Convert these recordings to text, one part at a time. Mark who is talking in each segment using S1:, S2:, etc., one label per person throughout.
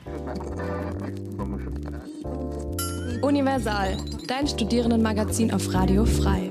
S1: Universal, dein Studierendenmagazin auf Radio Frei.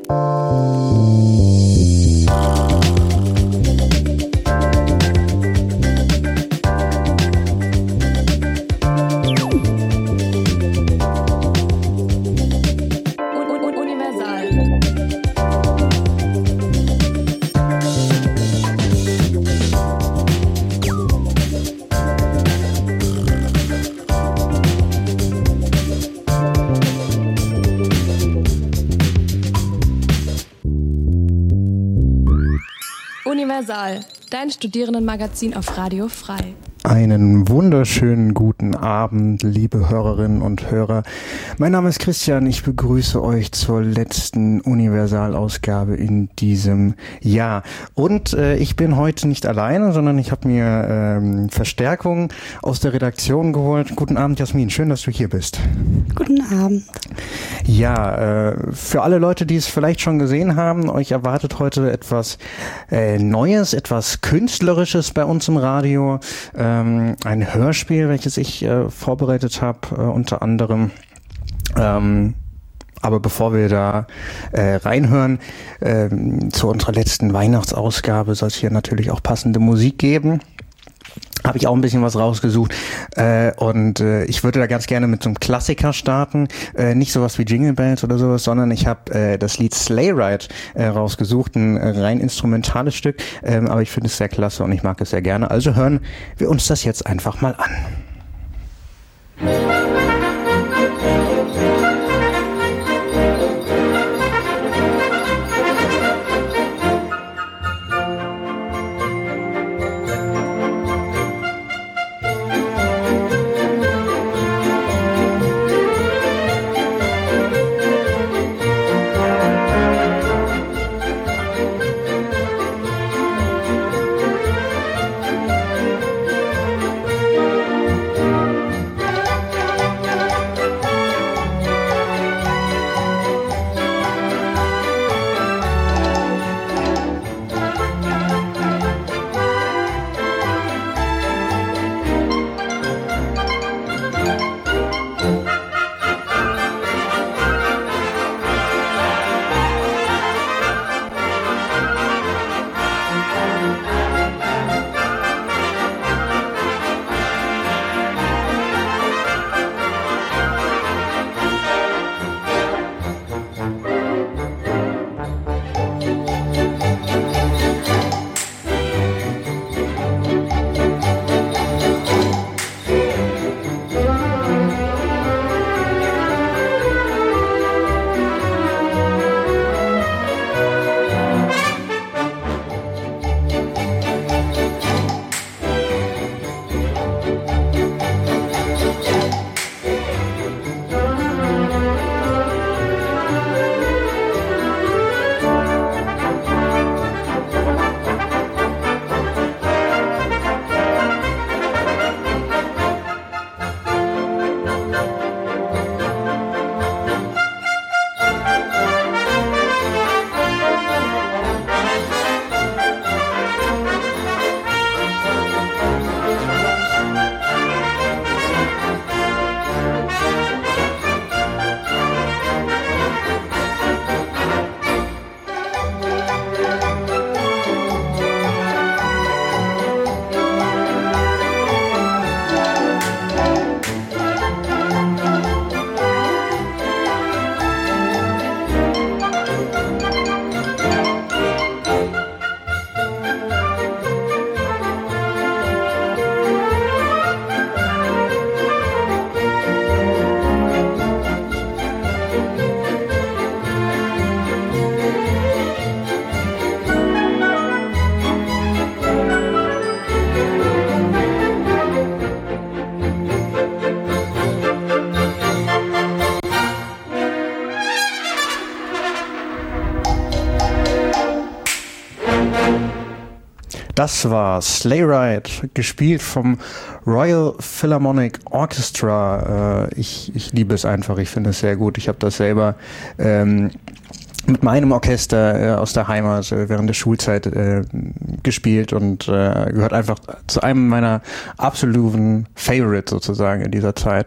S1: Universal, dein Studierendenmagazin auf Radio Frei.
S2: Einen wunderschönen guten Abend, liebe Hörerinnen und Hörer. Mein Name ist Christian, ich begrüße euch zur letzten Universalausgabe in diesem Jahr. Und ich bin heute nicht alleine, sondern ich habe mir Verstärkung aus der Redaktion geholt. Guten Abend, Jasmin, schön, dass du hier bist.
S3: Guten Abend.
S2: Ja, für alle Leute, die es vielleicht schon gesehen haben, euch erwartet heute etwas Neues, etwas Künstlerisches bei uns im Radio. Ein Hörspiel, welches ich vorbereitet habe, unter anderem. Aber bevor wir da reinhören, zu unserer letzten Weihnachtsausgabe soll es hier natürlich auch passende Musik geben. Habe ich auch ein bisschen was rausgesucht und ich würde da ganz gerne mit so einem Klassiker starten, nicht sowas wie Jingle Bells oder sowas, sondern ich habe das Lied Sleigh Ride rausgesucht, ein rein instrumentales Stück, aber ich finde es sehr klasse und ich mag es sehr gerne, also hören wir uns das jetzt einfach mal an. Das war Sleigh Ride, gespielt vom Royal Philharmonic Orchestra. Ich liebe es einfach, ich finde es sehr gut. Ich habe das selber mit meinem Orchester aus der Heimat während der Schulzeit gespielt und gehört einfach zu einem meiner absoluten Favorites sozusagen in dieser Zeit.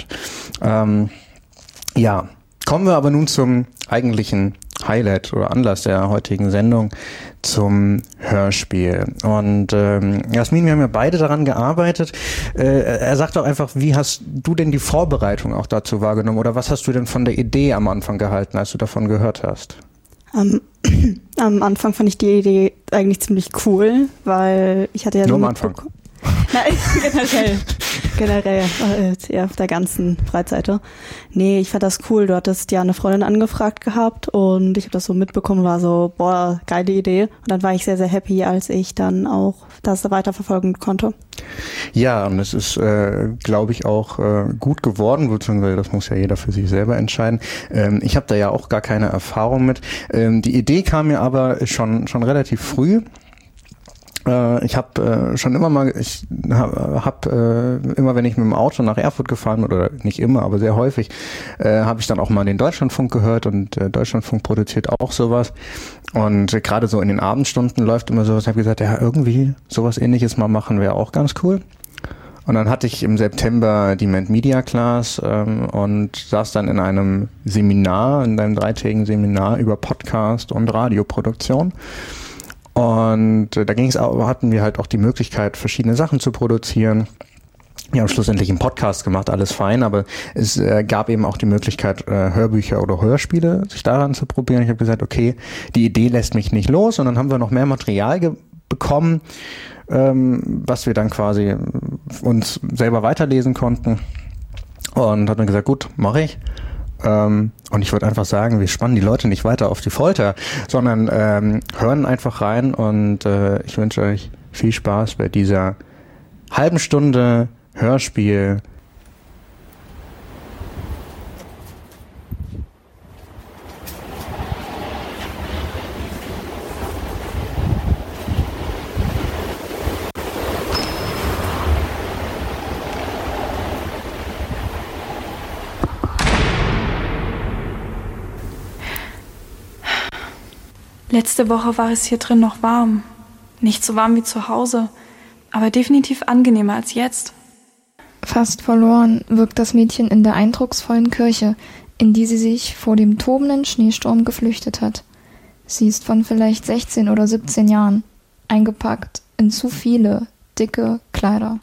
S2: Ja, kommen wir aber nun zum eigentlichen Highlight oder Anlass der heutigen Sendung, zum Hörspiel. Und Jasmin, wir haben ja beide daran gearbeitet. Er sagt doch einfach, wie hast du denn die Vorbereitung auch dazu wahrgenommen oder was hast du denn von der Idee am Anfang gehalten, als du davon gehört hast?
S3: Am Anfang fand ich die Idee eigentlich ziemlich cool, weil ich hatte ja
S2: nur am Anfang.
S3: Nein, generell, ja, auf der ganzen Breitseite. Nee, ich fand das cool. Du hattest ja eine Freundin angefragt gehabt und ich habe das so mitbekommen, war so, boah, geile Idee. Und dann war ich sehr, sehr happy, als ich dann auch das weiterverfolgen konnte.
S2: Ja, und es ist, glaube ich, auch gut geworden, beziehungsweise das muss ja jeder für sich selber entscheiden. Ich habe da ja auch gar keine Erfahrung mit. Die Idee kam mir aber schon relativ früh. Ich habe schon immer mal, immer wenn ich mit dem Auto nach Erfurt gefahren bin, oder nicht immer, aber sehr häufig, habe ich dann auch mal den Deutschlandfunk gehört und Deutschlandfunk produziert auch sowas. Und gerade so in den Abendstunden läuft immer sowas. Ich habe gesagt, ja, irgendwie sowas Ähnliches mal machen wäre auch ganz cool. Und dann hatte ich im September die Ment Media Class und saß dann in einem Seminar, in einem 3-tägigen Seminar über Podcast und Radioproduktion. Und da hatten wir halt auch die Möglichkeit, verschiedene Sachen zu produzieren. Wir haben schlussendlich einen Podcast gemacht, alles fein, aber es gab eben auch die Möglichkeit, Hörbücher oder Hörspiele sich daran zu probieren. Ich habe gesagt, okay, die Idee lässt mich nicht los und dann haben wir noch mehr Material bekommen, was wir dann quasi uns selber weiterlesen konnten. Und hat mir gesagt, gut, mache ich. Und ich würde einfach sagen, wir spannen die Leute nicht weiter auf die Folter, sondern hören einfach rein und ich wünsche euch viel Spaß bei dieser halben Stunde Hörspiel.
S4: Letzte Woche war es hier drin noch warm. Nicht so warm wie zu Hause, aber definitiv angenehmer als jetzt.
S5: Fast verloren wirkt das Mädchen in der eindrucksvollen Kirche, in die sie sich vor dem tobenden Schneesturm geflüchtet hat. Sie ist von vielleicht 16 oder 17 Jahren, eingepackt in zu viele dicke Kleider.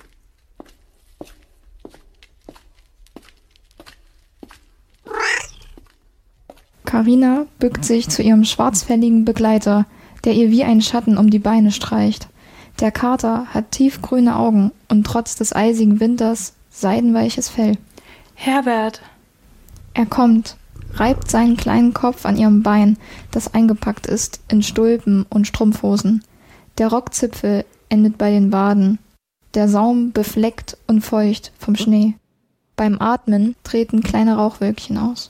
S5: Carina bückt sich zu ihrem schwarzfälligen Begleiter, der ihr wie ein Schatten um die Beine streicht. Der Kater hat tiefgrüne Augen und trotz des eisigen Winters seidenweiches Fell.
S4: Herbert!
S5: Er kommt, reibt seinen kleinen Kopf an ihrem Bein, das eingepackt ist in Stulpen und Strumpfhosen. Der Rockzipfel endet bei den Waden. Der Saum befleckt und feucht vom Schnee. Beim Atmen treten kleine Rauchwölkchen aus.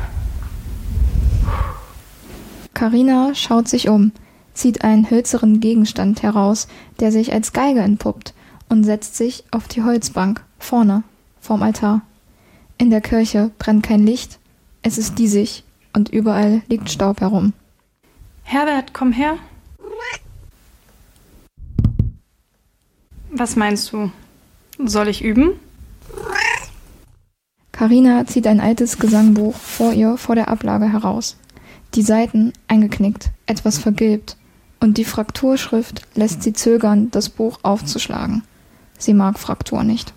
S5: Carina schaut sich um, zieht einen hölzernen Gegenstand heraus, der sich als Geige entpuppt, und setzt sich auf die Holzbank, vorne, vorm Altar. In der Kirche brennt kein Licht, es ist diesig und überall liegt Staub herum.
S4: Herbert, komm her. Was meinst du? Soll ich üben?
S5: Carina zieht ein altes Gesangbuch vor der Ablage heraus. Die Seiten eingeknickt, etwas vergilbt, und die Frakturschrift lässt sie zögern, das Buch aufzuschlagen. Sie mag Fraktur nicht.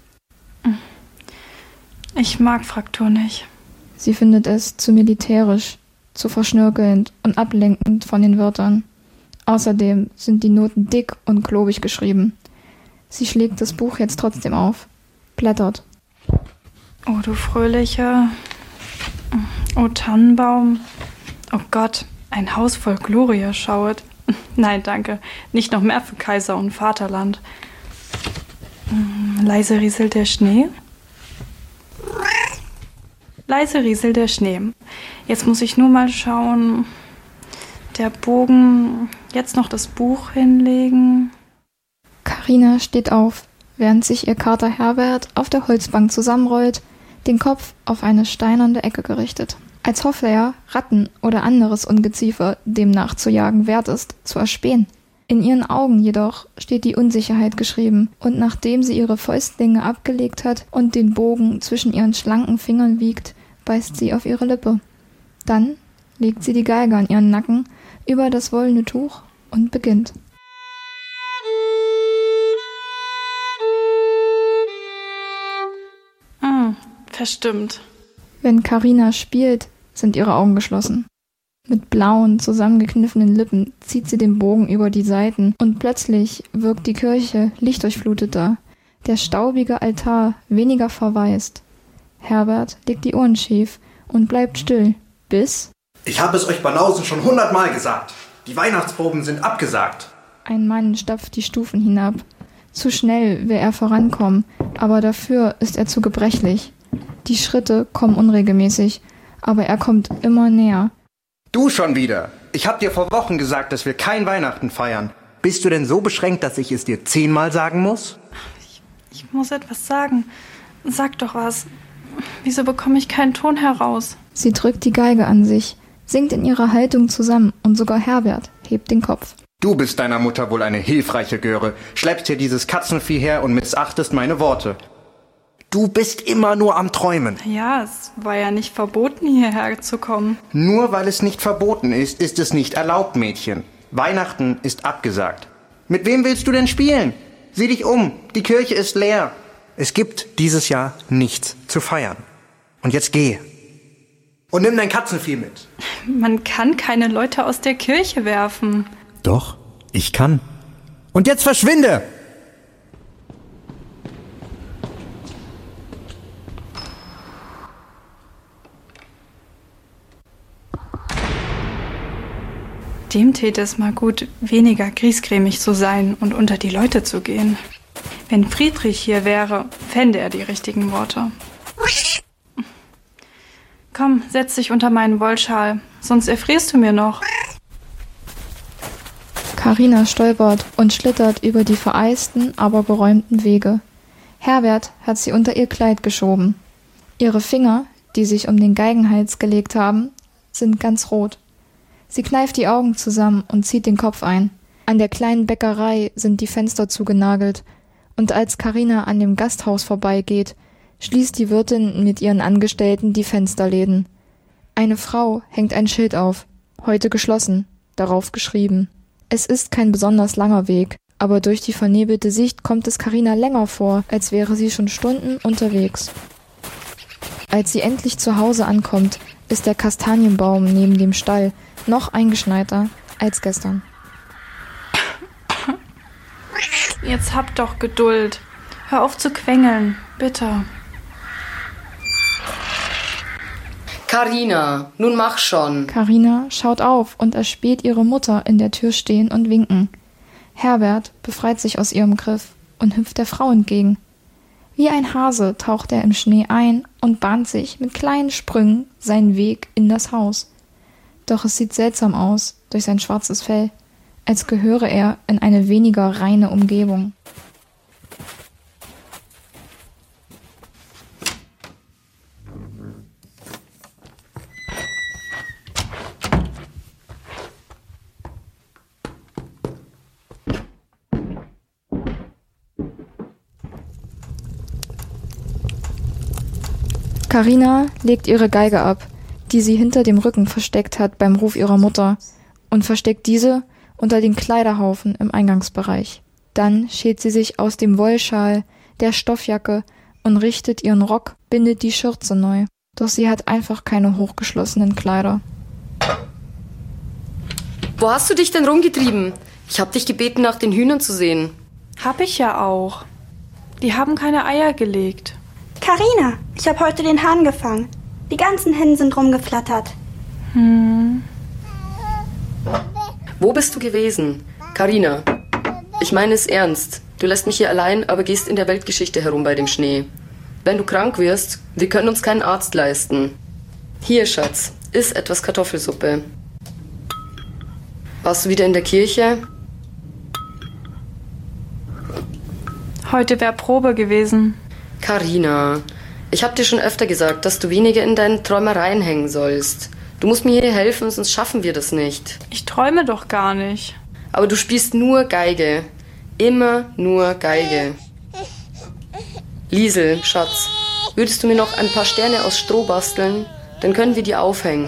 S4: Ich mag Fraktur nicht.
S5: Sie findet es zu militärisch, zu verschnörkelnd und ablenkend von den Wörtern. Außerdem sind die Noten dick und klobig geschrieben. Sie schlägt das Buch jetzt trotzdem auf, blättert.
S4: Oh, du Fröhlicher. Oh, Tannenbaum. Oh Gott, ein Haus voll Gloria schauet. Nein, danke. Nicht noch mehr für Kaiser und Vaterland. Leise rieselt der Schnee. Leise rieselt der Schnee. Jetzt muss ich nur mal schauen. Der Bogen. Jetzt noch das Buch hinlegen.
S5: Carina steht auf, während sich ihr Kater Herbert auf der Holzbank zusammenrollt, den Kopf auf eine steinerne Ecke gerichtet. als hoffe er, Ratten oder anderes Ungeziefer dem nachzujagen wert ist, zu erspähen. In ihren Augen jedoch steht die Unsicherheit geschrieben, und nachdem sie ihre Fäustlinge abgelegt hat und den Bogen zwischen ihren schlanken Fingern wiegt, beißt sie auf ihre Lippe. Dann legt sie die Geige an ihren Nacken über das wollene Tuch und beginnt.
S4: Verstimmt.
S5: Wenn Carina spielt, sind ihre Augen geschlossen. Mit blauen, zusammengekniffenen Lippen zieht sie den Bogen über die Saiten und plötzlich wirkt die Kirche lichtdurchfluteter, der staubige Altar weniger verwaist. Herbert legt die Ohren schief und bleibt still, bis...
S6: Ich habe es euch Banausen schon 100-mal gesagt. Die Weihnachtsproben sind abgesagt.
S5: Ein Mann stapft die Stufen hinab. Zu schnell will er vorankommen, aber dafür ist er zu gebrechlich. Die Schritte kommen unregelmäßig, aber er kommt immer näher.
S2: Du schon wieder. Ich hab dir vor Wochen gesagt, dass wir kein Weihnachten feiern. Bist du denn so beschränkt, dass ich es dir 10-mal sagen muss?
S4: Ich muss etwas sagen. Sag doch was. Wieso bekomme ich keinen Ton heraus?
S5: Sie drückt die Geige an sich, sinkt in ihrer Haltung zusammen und sogar Herbert hebt den Kopf.
S2: Du bist deiner Mutter wohl eine hilfreiche Göre, schleppst hier dieses Katzenvieh her und missachtest meine Worte. Du bist immer nur am Träumen.
S4: Ja, es war ja nicht verboten, hierher zu kommen.
S2: Nur weil es nicht verboten ist, ist es nicht erlaubt, Mädchen. Weihnachten ist abgesagt. Mit wem willst du denn spielen? Sieh dich um, die Kirche ist leer. Es gibt dieses Jahr nichts zu feiern. Und jetzt geh. Und nimm dein Katzenvieh mit.
S4: Man kann keine Leute aus der Kirche werfen.
S2: Doch, ich kann. Und jetzt verschwinde!
S4: Dem täte es mal gut, weniger griesgrämig zu sein und unter die Leute zu gehen. Wenn Friedrich hier wäre, fände er die richtigen Worte. Komm, setz dich unter meinen Wollschal, sonst erfrierst du mir noch.
S5: Carina stolpert und schlittert über die vereisten, aber geräumten Wege. Herbert hat sie unter ihr Kleid geschoben. Ihre Finger, die sich um den Geigenhals gelegt haben, sind ganz rot. Sie kneift die Augen zusammen und zieht den Kopf ein. An der kleinen Bäckerei sind die Fenster zugenagelt, und als Carina an dem Gasthaus vorbeigeht, schließt die Wirtin mit ihren Angestellten die Fensterläden. Eine Frau hängt ein Schild auf, heute geschlossen, darauf geschrieben. Es ist kein besonders langer Weg, aber durch die vernebelte Sicht kommt es Carina länger vor, als wäre sie schon Stunden unterwegs. Als sie endlich zu Hause ankommt, ist der Kastanienbaum neben dem Stall noch eingeschneiter als gestern.
S4: Jetzt hab doch Geduld. Hör auf zu quengeln, bitte.
S7: Carina, nun mach schon.
S5: Carina schaut auf und erspäht ihre Mutter in der Tür stehen und winken. Herbert befreit sich aus ihrem Griff und hüpft der Frau entgegen. Wie ein Hase taucht er im Schnee ein und bahnt sich mit kleinen Sprüngen seinen Weg in das Haus. Doch es sieht seltsam aus durch sein schwarzes Fell, als gehöre er in eine weniger reine Umgebung. Carina legt ihre Geige ab, die sie hinter dem Rücken versteckt hat beim Ruf ihrer Mutter, und versteckt diese unter den Kleiderhaufen im Eingangsbereich. Dann schält sie sich aus dem Wollschal, der Stoffjacke und richtet ihren Rock, bindet die Schürze neu. Doch sie hat einfach keine hochgeschlossenen Kleider.
S7: Wo hast du dich denn rumgetrieben? Ich hab dich gebeten, nach den Hühnern zu sehen.
S4: Hab ich ja auch. Die haben keine Eier gelegt.
S8: Carina, ich habe heute den Hahn gefangen. Die ganzen Hennen sind rumgeflattert.
S7: Wo bist du gewesen? Carina, ich meine es ernst. Du lässt mich hier allein, aber gehst in der Weltgeschichte herum bei dem Schnee. Wenn du krank wirst, wir können uns keinen Arzt leisten. Hier, Schatz, iss etwas Kartoffelsuppe. Warst du wieder in der Kirche?
S4: Heute wäre Probe gewesen.
S7: Carina, Ich habe dir schon öfter gesagt, dass du weniger in deinen Träumereien hängen sollst. Du musst mir hier helfen, sonst schaffen wir das nicht.
S4: Ich träume doch gar nicht.
S7: Aber du spielst nur Geige. Immer nur Geige. Liesel, Schatz, würdest du mir noch ein paar Sterne aus Stroh basteln? Dann können wir die aufhängen.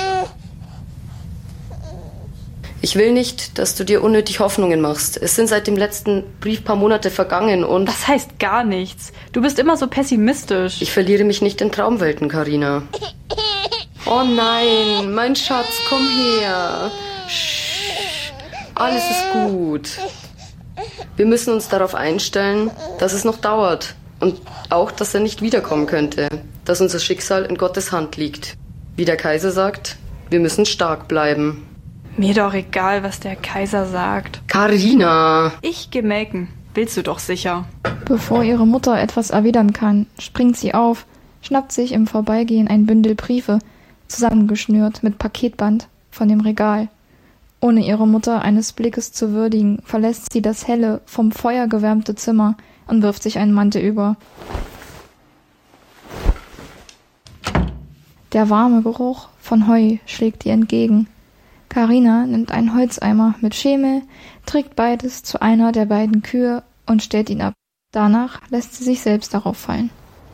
S7: Ich will nicht, dass du dir unnötig Hoffnungen machst. Es sind seit dem letzten Brief paar Monate vergangen und...
S4: Das heißt gar nichts. Du bist immer so pessimistisch.
S7: Ich verliere mich nicht in Traumwelten, Carina. Oh nein, mein Schatz, komm her. Shh, alles ist gut. Wir müssen uns darauf einstellen, dass es noch dauert. Und auch, dass er nicht wiederkommen könnte. Dass unser Schicksal in Gottes Hand liegt. Wie der Kaiser sagt, wir müssen stark bleiben.
S4: Mir doch egal, was der Kaiser sagt.
S7: Carina!
S4: Ich geh melken. Willst du doch sicher.
S5: Bevor ihre Mutter etwas erwidern kann, springt sie auf, schnappt sich im Vorbeigehen ein Bündel Briefe, zusammengeschnürt mit Paketband, von dem Regal. Ohne ihre Mutter eines Blickes zu würdigen, verlässt sie das helle, vom Feuer gewärmte Zimmer und wirft sich einen Mantel über. Der warme Geruch von Heu schlägt ihr entgegen. Carina nimmt einen Holzeimer mit Schemel, trägt beides zu einer der beiden Kühe und stellt ihn ab. Danach lässt sie sich selbst darauf fallen.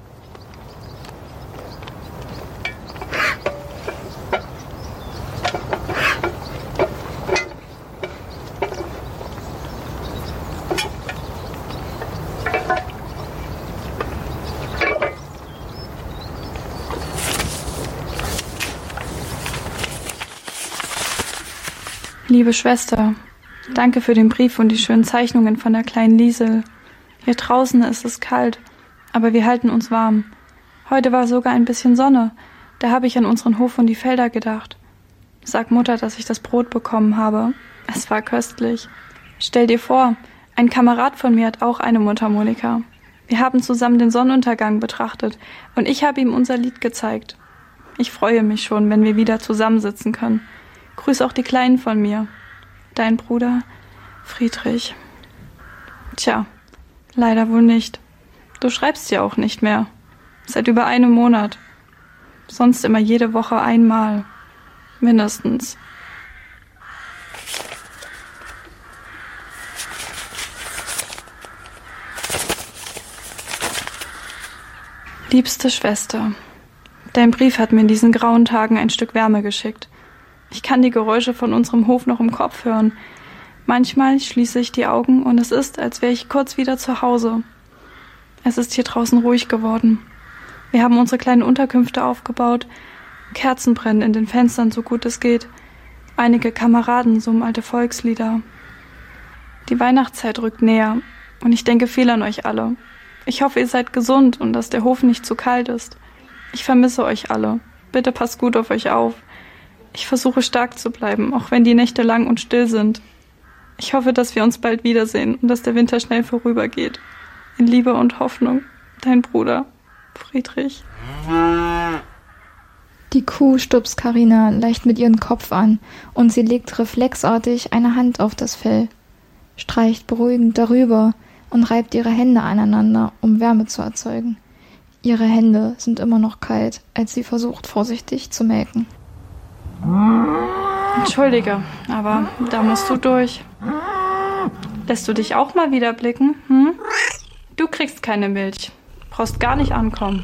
S4: Liebe Schwester, danke für den Brief und die schönen Zeichnungen von der kleinen Liesel. Hier draußen ist es kalt, aber wir halten uns warm. Heute war sogar ein bisschen Sonne, da habe ich an unseren Hof und die Felder gedacht. Sag Mutter, dass ich das Brot bekommen habe. Es war köstlich. Stell dir vor, ein Kamerad von mir hat auch eine Mundharmonika. Wir haben zusammen den Sonnenuntergang betrachtet und ich habe ihm unser Lied gezeigt. Ich freue mich schon, wenn wir wieder zusammensitzen können. Grüß auch die Kleinen von mir. Dein Bruder, Friedrich. Tja, leider wohl nicht. Du schreibst ja auch nicht mehr. Seit über einem Monat. Sonst immer jede Woche einmal. Mindestens. Liebste Schwester, dein Brief hat mir in diesen grauen Tagen ein Stück Wärme geschickt. Ich kann die Geräusche von unserem Hof noch im Kopf hören. Manchmal schließe ich die Augen und es ist, als wäre ich kurz wieder zu Hause. Es ist hier draußen ruhig geworden. Wir haben unsere kleinen Unterkünfte aufgebaut. Kerzen brennen in den Fenstern, so gut es geht. Einige Kameraden summen alte Volkslieder. Die Weihnachtszeit rückt näher und ich denke viel an euch alle. Ich hoffe, ihr seid gesund und dass der Hof nicht zu kalt ist. Ich vermisse euch alle. Bitte passt gut auf euch auf. Ich versuche stark zu bleiben, auch wenn die Nächte lang und still sind. Ich hoffe, dass wir uns bald wiedersehen und dass der Winter schnell vorübergeht. In Liebe und Hoffnung, dein Bruder, Friedrich.
S5: Die Kuh stupst Carina leicht mit ihrem Kopf an und sie legt reflexartig eine Hand auf das Fell, streicht beruhigend darüber und reibt ihre Hände aneinander, um Wärme zu erzeugen. Ihre Hände sind immer noch kalt, als sie versucht, vorsichtig zu melken.
S4: Entschuldige, aber da musst du durch. Lässt du dich auch mal wieder blicken? Hm? Du kriegst keine Milch. Brauchst gar nicht ankommen.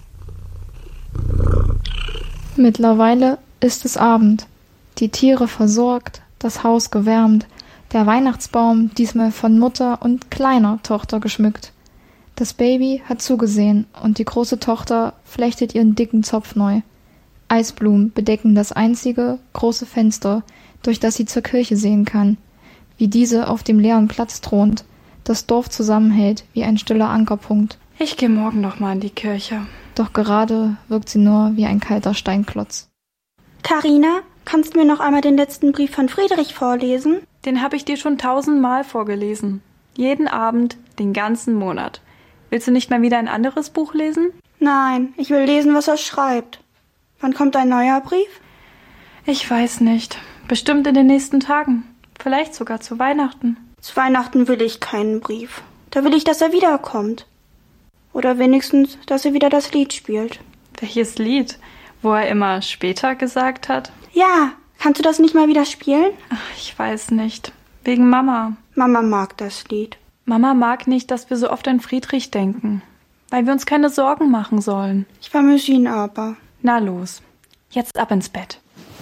S5: Mittlerweile ist es Abend. Die Tiere versorgt, das Haus gewärmt, der Weihnachtsbaum diesmal von Mutter und kleiner Tochter geschmückt. Das Baby hat zugesehen und die große Tochter flechtet ihren dicken Zopf neu. Eisblumen bedecken das einzige große Fenster, durch das sie zur Kirche sehen kann, wie diese auf dem leeren Platz thront, das Dorf zusammenhält wie ein stiller Ankerpunkt.
S4: Ich gehe morgen noch mal in die Kirche.
S5: Doch gerade wirkt sie nur wie ein kalter Steinklotz.
S8: Carina, kannst du mir noch einmal den letzten Brief von Friedrich vorlesen?
S4: Den habe ich dir schon 1000-mal vorgelesen. Jeden Abend, den ganzen Monat. Willst du nicht mal wieder ein anderes Buch lesen?
S8: Nein, ich will lesen, was er schreibt. Wann kommt ein neuer Brief?
S4: Ich weiß nicht. Bestimmt in den nächsten Tagen. Vielleicht sogar zu Weihnachten.
S8: Zu Weihnachten will ich keinen Brief. Da will ich, dass er wiederkommt. Oder wenigstens, dass sie wieder das Lied spielt.
S4: Welches Lied? Wo er immer später gesagt hat?
S8: Ja, kannst du das nicht mal wieder spielen?
S4: Ach, ich weiß nicht. Wegen Mama.
S8: Mama mag das Lied.
S4: Mama mag nicht, dass wir so oft an Friedrich denken. Weil wir uns keine Sorgen machen sollen.
S8: Ich vermisse ihn aber.
S4: Na los, jetzt ab ins Bett.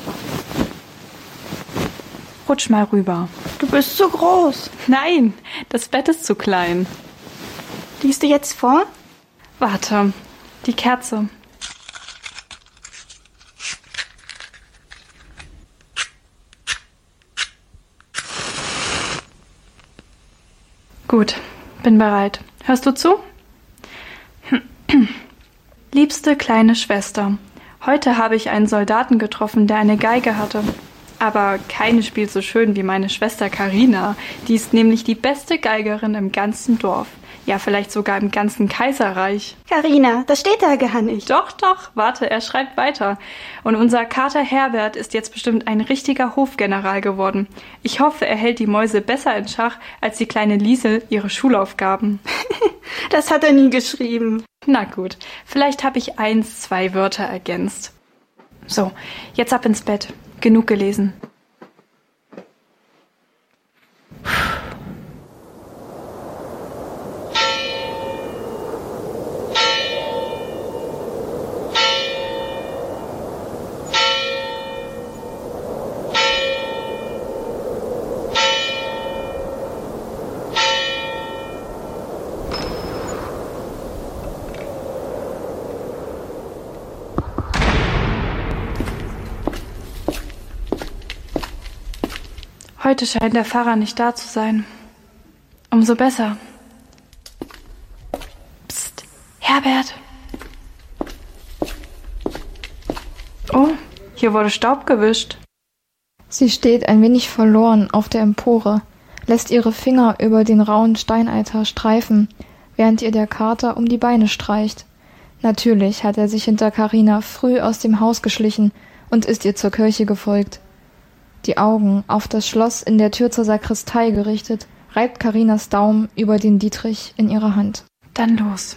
S4: Rutsch mal rüber.
S8: Du bist zu groß.
S4: Nein, das Bett ist zu klein.
S8: Liest du jetzt vor?
S4: Warte, die Kerze. Gut, bin bereit. Hörst du zu? Liebste kleine Schwester, heute habe ich einen Soldaten getroffen, der eine Geige hatte. Aber keine spielt so schön wie meine Schwester Carina. Die ist nämlich die beste Geigerin im ganzen Dorf. Ja, vielleicht sogar im ganzen Kaiserreich.
S8: Carina, das steht da gar nicht.
S4: Doch, warte, er schreibt weiter. Und unser Kater Herbert ist jetzt bestimmt ein richtiger Hofgeneral geworden. Ich hoffe, er hält die Mäuse besser in Schach als die kleine Liesel ihre Schulaufgaben.
S8: Das hat er nie geschrieben.
S4: Na gut, vielleicht habe ich 1, 2 Wörter ergänzt. So, jetzt ab ins Bett. Genug gelesen. Heute scheint der Pfarrer nicht da zu sein. Umso besser. Psst, Herbert. Oh, hier wurde Staub gewischt.
S5: Sie steht ein wenig verloren auf der Empore, lässt ihre Finger über den rauen Steineiter streifen, während ihr der Kater um die Beine streicht. Natürlich hat er sich hinter Carina früh aus dem Haus geschlichen und ist ihr zur Kirche gefolgt. Die Augen auf das Schloss in der Tür zur Sakristei gerichtet, reibt Carinas Daumen über den Dietrich in ihrer Hand.
S4: Dann los.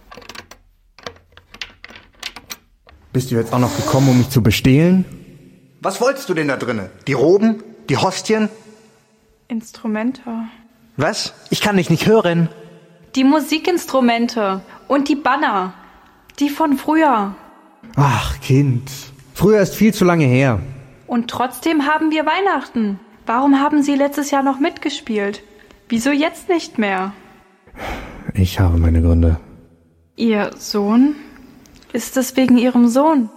S2: Bist du jetzt auch noch gekommen, um mich zu bestehlen?
S6: Was wolltest du denn da drinnen? Die Roben? Die Hostien?
S4: Instrumente.
S2: Was? Ich kann dich nicht hören.
S4: Die Musikinstrumente und die Banner. Die von früher.
S2: Ach, Kind. Früher ist viel zu lange her.
S4: Und trotzdem haben wir Weihnachten. Warum haben Sie letztes Jahr noch mitgespielt? Wieso jetzt nicht mehr?
S2: Ich habe meine Gründe.
S4: Ihr Sohn? Ist es wegen Ihrem Sohn?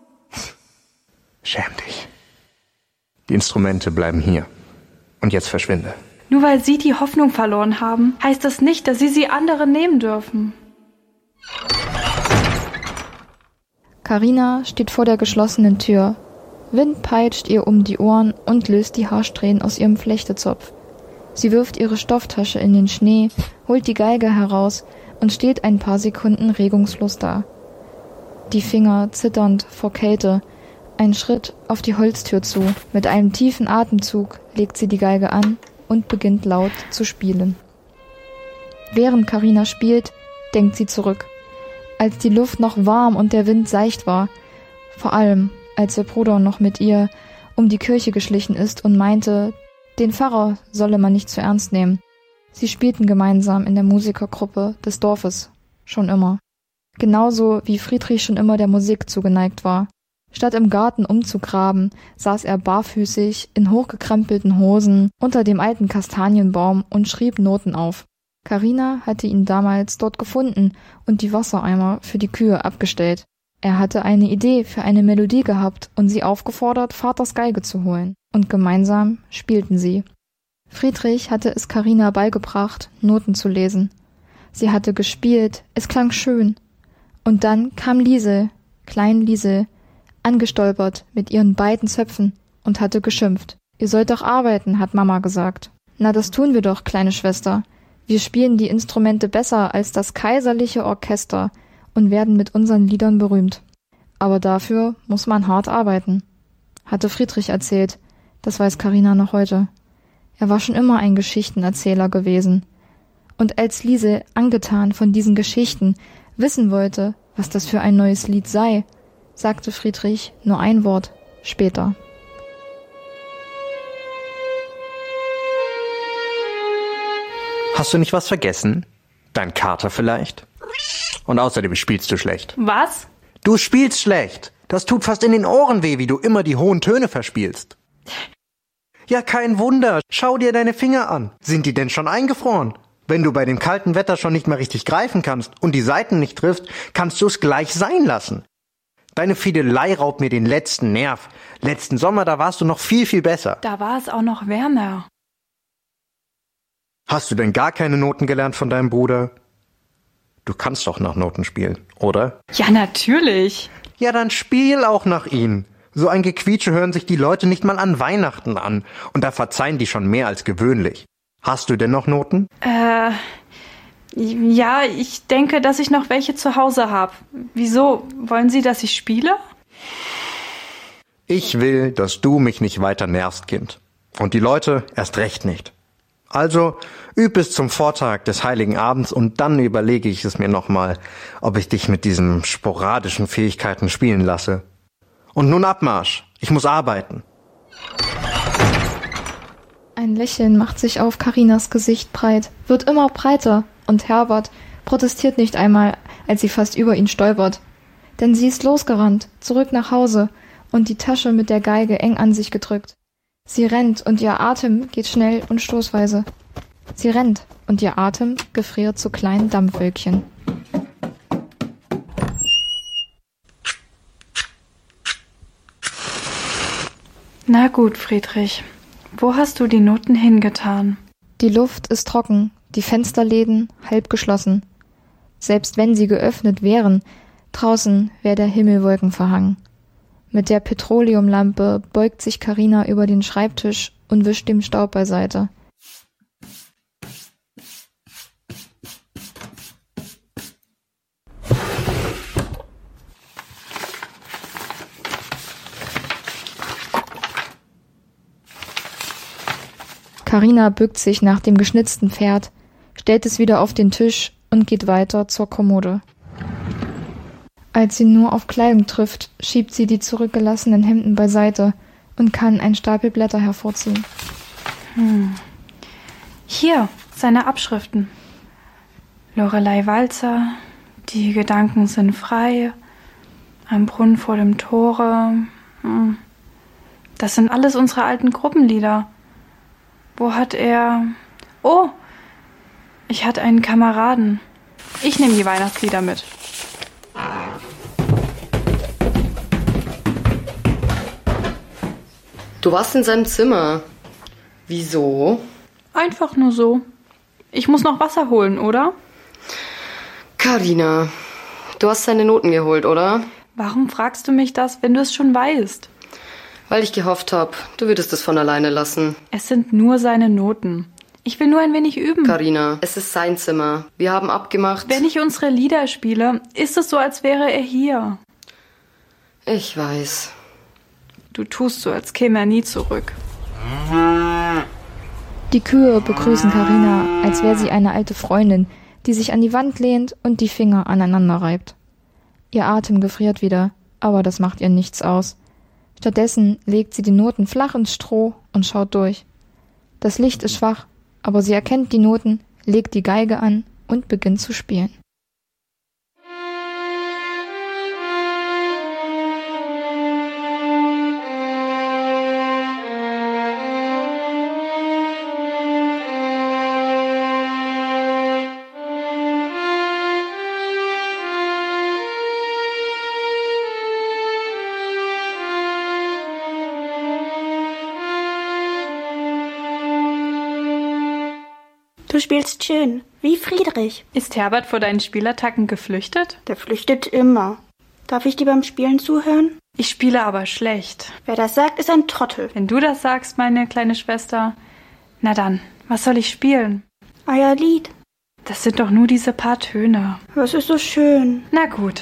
S6: Schäm dich. Die Instrumente bleiben hier. Und jetzt verschwinde.
S4: Nur weil Sie die Hoffnung verloren haben, heißt das nicht, dass Sie anderen nehmen dürfen.
S5: Carina steht vor der geschlossenen Tür. Wind peitscht ihr um die Ohren und löst die Haarsträhnen aus ihrem Flechtezopf. Sie wirft ihre Stofftasche in den Schnee, holt die Geige heraus und steht ein paar Sekunden regungslos da. Die Finger zitternd vor Kälte, ein Schritt auf die Holztür zu. Mit einem tiefen Atemzug legt sie die Geige an und beginnt laut zu spielen. Während Carina spielt, denkt sie zurück. Als die Luft noch warm und der Wind seicht war, vor allem als ihr Bruder noch mit ihr um die Kirche geschlichen ist und meinte, den Pfarrer solle man nicht zu ernst nehmen. Sie spielten gemeinsam in der Musikergruppe des Dorfes, schon immer. Genauso wie Friedrich schon immer der Musik zugeneigt war. Statt im Garten umzugraben, saß er barfüßig in hochgekrempelten Hosen unter dem alten Kastanienbaum und schrieb Noten auf. Carina hatte ihn damals dort gefunden und die Wassereimer für die Kühe abgestellt. Er hatte eine Idee für eine Melodie gehabt und sie aufgefordert, Vaters Geige zu holen. Und gemeinsam spielten sie. Friedrich hatte es Carina beigebracht, Noten zu lesen. Sie hatte gespielt, es klang schön. Und dann kam Liesel, Klein Liesel, angestolpert mit ihren beiden Zöpfen und hatte geschimpft. Ihr sollt doch arbeiten, hat Mama gesagt. Na, das tun wir doch, kleine Schwester. Wir spielen die Instrumente besser als das kaiserliche Orchester und werden mit unseren Liedern berühmt. Aber dafür muss man hart arbeiten, hatte Friedrich erzählt. Das weiß Carina noch heute. Er war schon immer ein Geschichtenerzähler gewesen. Und als Liesel, angetan von diesen Geschichten, wissen wollte, was das für ein neues Lied sei, sagte Friedrich nur ein Wort: später.
S9: Hast du nicht was vergessen? Dein Kater vielleicht? Und außerdem spielst du schlecht.
S4: Was?
S9: Du spielst schlecht. Das tut fast in den Ohren weh, wie du immer die hohen Töne verspielst. Ja, kein Wunder. Schau dir deine Finger an. Sind die denn schon eingefroren? Wenn du bei dem kalten Wetter schon nicht mehr richtig greifen kannst und die Saiten nicht triffst, kannst du es gleich sein lassen. Deine Fiedelei raubt mir den letzten Nerv. Letzten Sommer, da warst du noch viel, viel besser.
S4: Da war es auch noch wärmer.
S9: Hast du denn gar keine Noten gelernt von deinem Bruder? Du kannst doch nach Noten spielen, oder?
S4: Ja, natürlich.
S9: Ja, dann spiel auch nach ihnen. So ein Gequietsche hören sich die Leute nicht mal an Weihnachten an. Und da verzeihen die schon mehr als gewöhnlich. Hast du denn noch Noten?
S4: Ja, ich denke, dass ich noch welche zu Hause habe. Wieso? Wollen Sie, dass ich spiele?
S9: Ich will, dass du mich nicht weiter nervst, Kind. Und die Leute erst recht nicht. Also üb bis zum Vortag des Heiligen Abends und dann überlege ich es mir nochmal, ob ich dich mit diesen sporadischen Fähigkeiten spielen lasse. Und nun Abmarsch. Ich muss arbeiten.
S5: Ein Lächeln macht sich auf Karinas Gesicht breit, wird immer breiter, und Herbert protestiert nicht einmal, als sie fast über ihn stolpert. Denn sie ist losgerannt, zurück nach Hause und die Tasche mit der Geige eng an sich gedrückt. Sie rennt und ihr Atem geht schnell und stoßweise. Sie rennt und ihr Atem gefriert zu kleinen Dampfwölkchen.
S4: Na gut, Friedrich. Wo hast du die Noten hingetan?
S5: Die Luft ist trocken, die Fensterläden halb geschlossen. Selbst wenn sie geöffnet wären, draußen wäre der Himmel wolkenverhangen. Mit der Petroleumlampe beugt sich Karina über den Schreibtisch und wischt dem Staub beiseite. Karina bückt sich nach dem geschnitzten Pferd, stellt es wieder auf den Tisch und geht weiter zur Kommode. Als sie nur auf Kleidung trifft, schiebt sie die zurückgelassenen Hemden beiseite und kann einen Stapel Blätter hervorziehen.
S4: Hier, seine Abschriften. Lorelei Walzer, die Gedanken sind frei, ein Brunnen vor dem Tore. Das sind alles unsere alten Gruppenlieder. Wo hat er... Oh, ich hatte einen Kameraden. Ich nehme die Weihnachtslieder mit.
S7: Du warst in seinem Zimmer. Wieso?
S4: Einfach nur so. Ich muss noch Wasser holen, oder?
S7: Karina, du hast seine Noten geholt, oder?
S4: Warum fragst du mich das, wenn du es schon weißt?
S7: Weil ich gehofft habe, du würdest es von alleine lassen.
S4: Es sind nur seine Noten. Ich will nur ein wenig üben.
S7: Karina, es ist sein Zimmer. Wir haben abgemacht...
S4: Wenn ich unsere Lieder spiele, ist es so, als wäre er hier.
S7: Ich weiß.
S4: Du tust so, als käme er nie zurück.
S5: Die Kühe begrüßen Karina, als wäre sie eine alte Freundin, die sich an die Wand lehnt und die Finger aneinander reibt. Ihr Atem gefriert wieder, aber das macht ihr nichts aus. Stattdessen legt sie die Noten flach ins Stroh und schaut durch. Das Licht ist schwach, aber sie erkennt die Noten, legt die Geige an und beginnt zu spielen.
S8: Du spielst schön, wie Friedrich.
S4: Ist Herbert vor deinen Spielattacken geflüchtet?
S8: Der flüchtet immer. Darf ich dir beim Spielen zuhören?
S4: Ich spiele aber schlecht.
S8: Wer das sagt, ist ein Trottel.
S4: Wenn du das sagst, meine kleine Schwester, na dann, was soll ich spielen?
S8: Euer Lied.
S4: Das sind doch nur diese paar Töne.
S8: Es ist so schön.
S4: Na gut.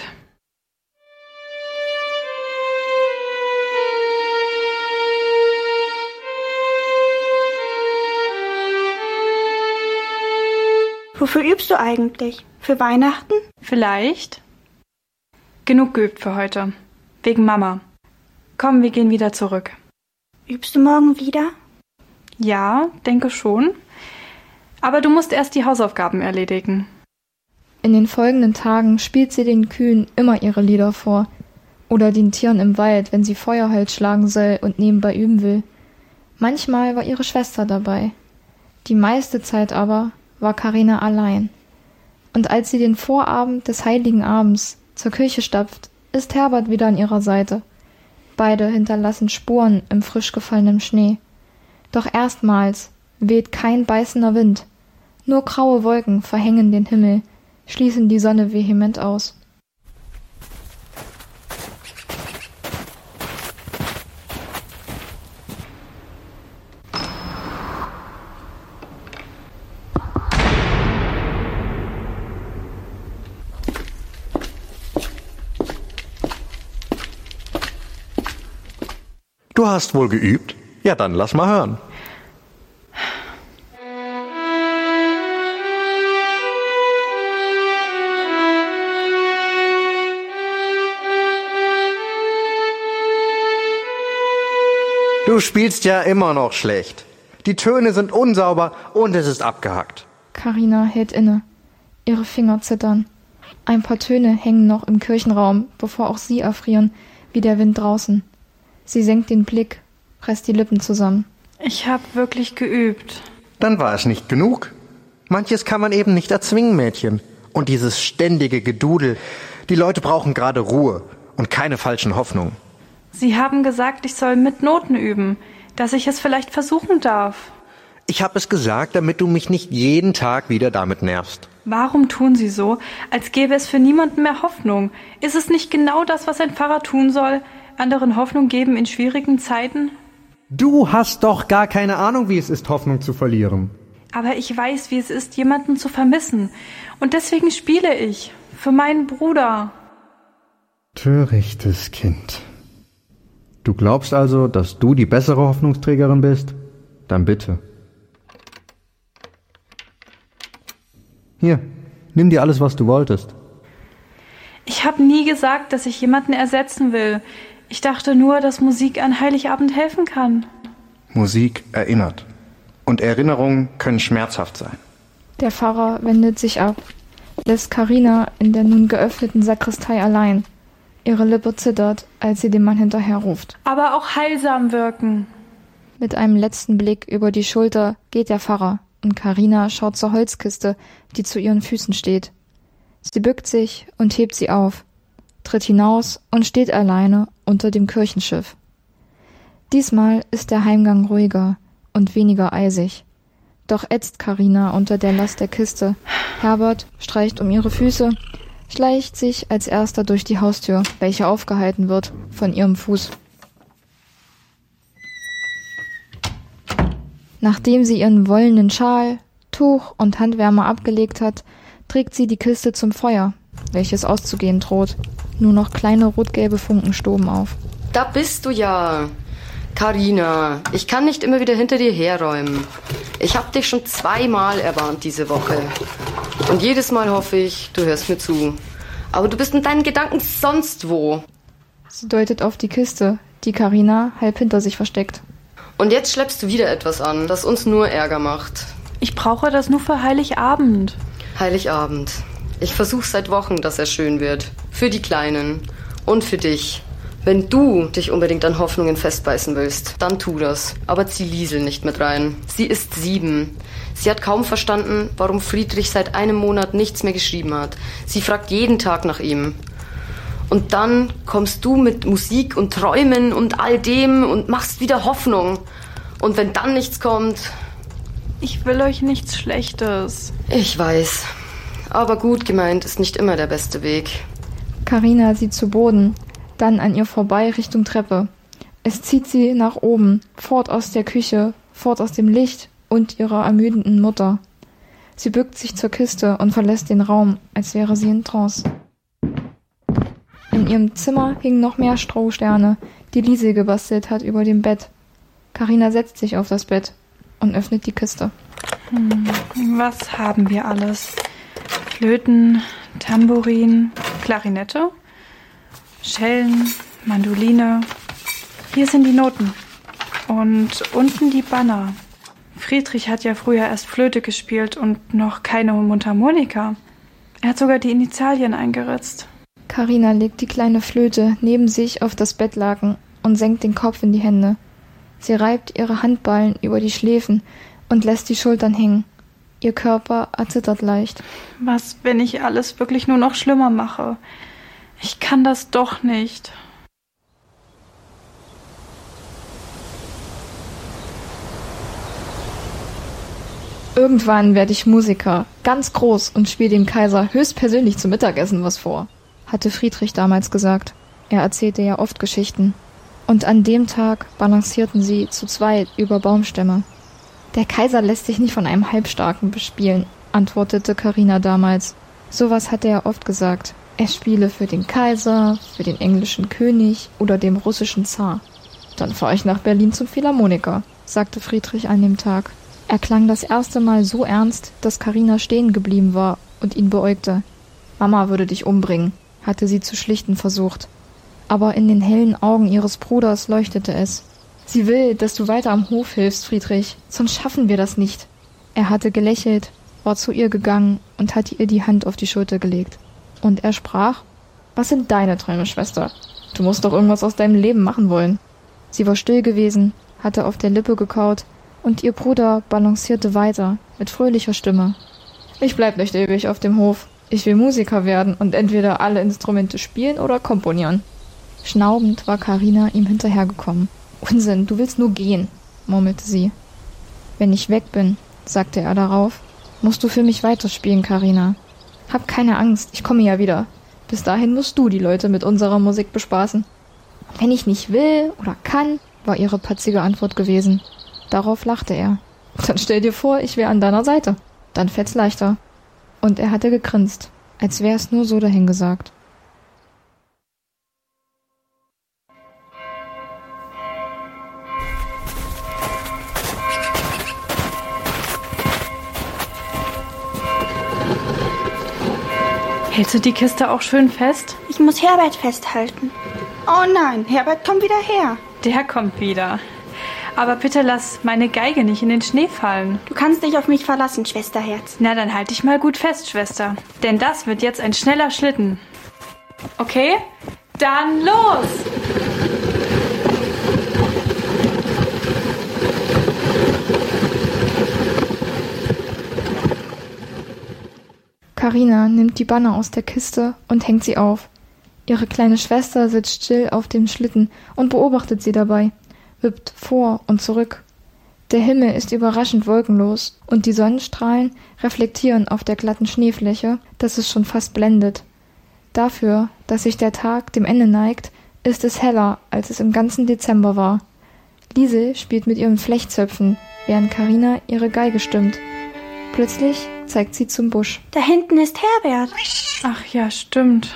S8: Wofür übst du eigentlich? Für Weihnachten?
S4: Vielleicht. Genug geübt für heute. Wegen Mama. Komm, wir gehen wieder zurück.
S8: Übst du morgen wieder?
S4: Ja, denke schon. Aber du musst erst die Hausaufgaben erledigen.
S5: In den folgenden Tagen spielt sie den Kühen immer ihre Lieder vor. Oder den Tieren im Wald, wenn sie Feuerholz schlagen soll und nebenbei üben will. Manchmal war ihre Schwester dabei. Die meiste Zeit aber war Carina allein. Und als sie den Vorabend des Heiligen Abends zur Kirche stapft, ist Herbert wieder an ihrer Seite. Beide hinterlassen Spuren im frisch gefallenen Schnee. Doch erstmals weht kein beißender Wind. Nur graue Wolken verhängen den Himmel, schließen die Sonne vehement aus.
S9: Du hast wohl geübt? Ja, dann lass mal hören. Du spielst ja immer noch schlecht. Die Töne sind unsauber und es ist abgehackt.
S5: Carina hält inne. Ihre Finger zittern. Ein paar Töne hängen noch im Kirchenraum, bevor auch sie erfrieren, wie der Wind draußen. Sie senkt den Blick, presst die Lippen zusammen.
S4: Ich habe wirklich geübt.
S9: Dann war es nicht genug. Manches kann man eben nicht erzwingen, Mädchen. Und dieses ständige Gedudel. Die Leute brauchen gerade Ruhe und keine falschen Hoffnungen.
S4: Sie haben gesagt, ich soll mit Noten üben, dass ich es vielleicht versuchen darf.
S9: Ich habe es gesagt, damit du mich nicht jeden Tag wieder damit nervst.
S4: Warum tun Sie so, als gäbe es für niemanden mehr Hoffnung? Ist es nicht genau das, was ein Pfarrer tun soll? Anderen Hoffnung geben in schwierigen Zeiten?
S10: Du hast doch gar keine Ahnung, wie es ist, Hoffnung zu verlieren.
S4: Aber ich weiß, wie es ist, jemanden zu vermissen. Und deswegen spiele ich. Für meinen Bruder.
S10: Törichtes Kind. Du glaubst also, dass du die bessere Hoffnungsträgerin bist? Dann bitte. Hier, nimm dir alles, was du wolltest.
S4: Ich habe nie gesagt, dass ich jemanden ersetzen will. Ich dachte nur, dass Musik an Heiligabend helfen kann.
S2: Musik erinnert. Und Erinnerungen können schmerzhaft sein.
S5: Der Pfarrer wendet sich ab, lässt Carina in der nun geöffneten Sakristei allein. Ihre Lippe zittert, als sie dem Mann hinterherruft.
S4: Aber auch heilsam wirken.
S5: Mit einem letzten Blick über die Schulter geht der Pfarrer und Carina schaut zur Holzkiste, die zu ihren Füßen steht. Sie bückt sich und hebt sie auf, tritt hinaus und steht alleine unter dem Kirchenschiff. Diesmal ist der Heimgang ruhiger und weniger eisig. Doch ätzt Carina unter der Last der Kiste. Herbert streicht um ihre Füße, schleicht sich als erster durch die Haustür, welche aufgehalten wird von ihrem Fuß. Nachdem sie ihren wollenen Schal, Tuch und Handwärmer abgelegt hat, trägt sie die Kiste zum Feuer, welches auszugehen droht. Nur noch kleine rot-gelbe Funken stoben auf.
S7: Da bist du ja. Carina, ich kann nicht immer wieder hinter dir herräumen. Ich habe dich schon 2-mal erwarnt diese Woche. Und jedes Mal hoffe ich, du hörst mir zu. Aber du bist in deinen Gedanken sonst wo.
S5: Sie deutet auf die Kiste, die Carina halb hinter sich versteckt.
S7: Und jetzt schleppst du wieder etwas an, das uns nur Ärger macht.
S4: Ich brauche das nur für Heiligabend.
S7: Heiligabend. Ich versuche seit Wochen, dass er schön wird. Für die Kleinen. Und für dich. Wenn du dich unbedingt an Hoffnungen festbeißen willst, dann tu das. Aber zieh Liesel nicht mit rein. Sie ist 7. Sie hat kaum verstanden, warum Friedrich seit einem Monat nichts mehr geschrieben hat. Sie fragt jeden Tag nach ihm. Und dann kommst du mit Musik und Träumen und all dem und machst wieder Hoffnung. Und wenn dann nichts kommt...
S4: Ich will euch nichts Schlechtes.
S7: Ich weiß. Aber gut gemeint ist nicht immer der beste Weg.
S5: Carina sieht zu Boden, dann an ihr vorbei Richtung Treppe. Es zieht sie nach oben, fort aus der Küche, fort aus dem Licht und ihrer ermüdenden Mutter. Sie bückt sich zur Kiste und verlässt den Raum, als wäre sie in Trance. In ihrem Zimmer hingen noch mehr Strohsterne, die Liesel gebastelt hat, über dem Bett. Carina setzt sich auf das Bett und öffnet die Kiste.
S4: Was haben wir alles? Flöten, Tambourin, Klarinette, Schellen, Mandoline. Hier sind die Noten. Und unten die Banner. Friedrich hat ja früher erst Flöte gespielt und noch keine Mundharmonika. Er hat sogar die Initialien eingeritzt.
S5: Carina legt die kleine Flöte neben sich auf das Bettlaken und senkt den Kopf in die Hände. Sie reibt ihre Handballen über die Schläfen und lässt die Schultern hängen. Ihr Körper erzittert leicht.
S4: Was, wenn ich alles wirklich nur noch schlimmer mache? Ich kann das doch nicht.
S5: Irgendwann werde ich Musiker, ganz groß, und spiele dem Kaiser höchstpersönlich zum Mittagessen was vor, hatte Friedrich damals gesagt. Er erzählte ja oft Geschichten. Und an dem Tag balancierten sie zu zweit über Baumstämme. Der Kaiser lässt sich nicht von einem Halbstarken bespielen, antwortete Carina damals. Sowas hatte er oft gesagt. Er spiele für den Kaiser, für den englischen König oder dem russischen Zar. Dann fahre ich nach Berlin zum Philharmoniker, sagte Friedrich an dem Tag. Er klang das erste Mal so ernst, dass Carina stehen geblieben war und ihn beäugte. Mama würde dich umbringen, hatte sie zu schlichten versucht. Aber in den hellen Augen ihres Bruders leuchtete es. Sie will, dass du weiter am Hof hilfst, Friedrich, sonst schaffen wir das nicht. Er hatte gelächelt, war zu ihr gegangen und hatte ihr die Hand auf die Schulter gelegt. Und er sprach: Was sind deine Träume, Schwester? Du musst doch irgendwas aus deinem Leben machen wollen. Sie war still gewesen, hatte auf der Lippe gekaut, und ihr Bruder balancierte weiter, mit fröhlicher Stimme. Ich bleib nicht ewig auf dem Hof. Ich will Musiker werden und entweder alle Instrumente spielen oder komponieren. Schnaubend war Carina ihm hinterhergekommen. Unsinn, du willst nur gehen, murmelte sie. Wenn ich weg bin, sagte er darauf, musst du für mich weiterspielen, Carina. Hab keine Angst, ich komme ja wieder. Bis dahin musst du die Leute mit unserer Musik bespaßen. Wenn ich nicht will oder kann, war ihre patzige Antwort gewesen. Darauf lachte er. Dann stell dir vor, ich wäre an deiner Seite. Dann fällt's leichter. Und er hatte gegrinst, als wäre es nur so dahingesagt.
S4: Hältst du die Kiste auch schön fest?
S8: Ich muss Herbert festhalten. Oh nein, Herbert kommt wieder her.
S4: Der kommt wieder. Aber bitte lass meine Geige nicht in den Schnee fallen.
S8: Du kannst dich auf mich verlassen, Schwesterherz.
S4: Na, dann halt dich mal gut fest, Schwester. Denn das wird jetzt ein schneller Schlitten. Okay? Dann los!
S5: Carina nimmt die Banner aus der Kiste und hängt sie auf. Ihre kleine Schwester sitzt still auf dem Schlitten und beobachtet sie dabei, wippt vor und zurück. Der Himmel ist überraschend wolkenlos und die Sonnenstrahlen reflektieren auf der glatten Schneefläche, dass es schon fast blendet. Dafür, dass sich der Tag dem Ende neigt, ist es heller, als es im ganzen Dezember war. Liesel spielt mit ihren Flechtzöpfen, während Carina ihre Geige stimmt. Plötzlich zeigt sie zum Busch.
S8: Da hinten ist Herbert.
S4: Ach ja, stimmt.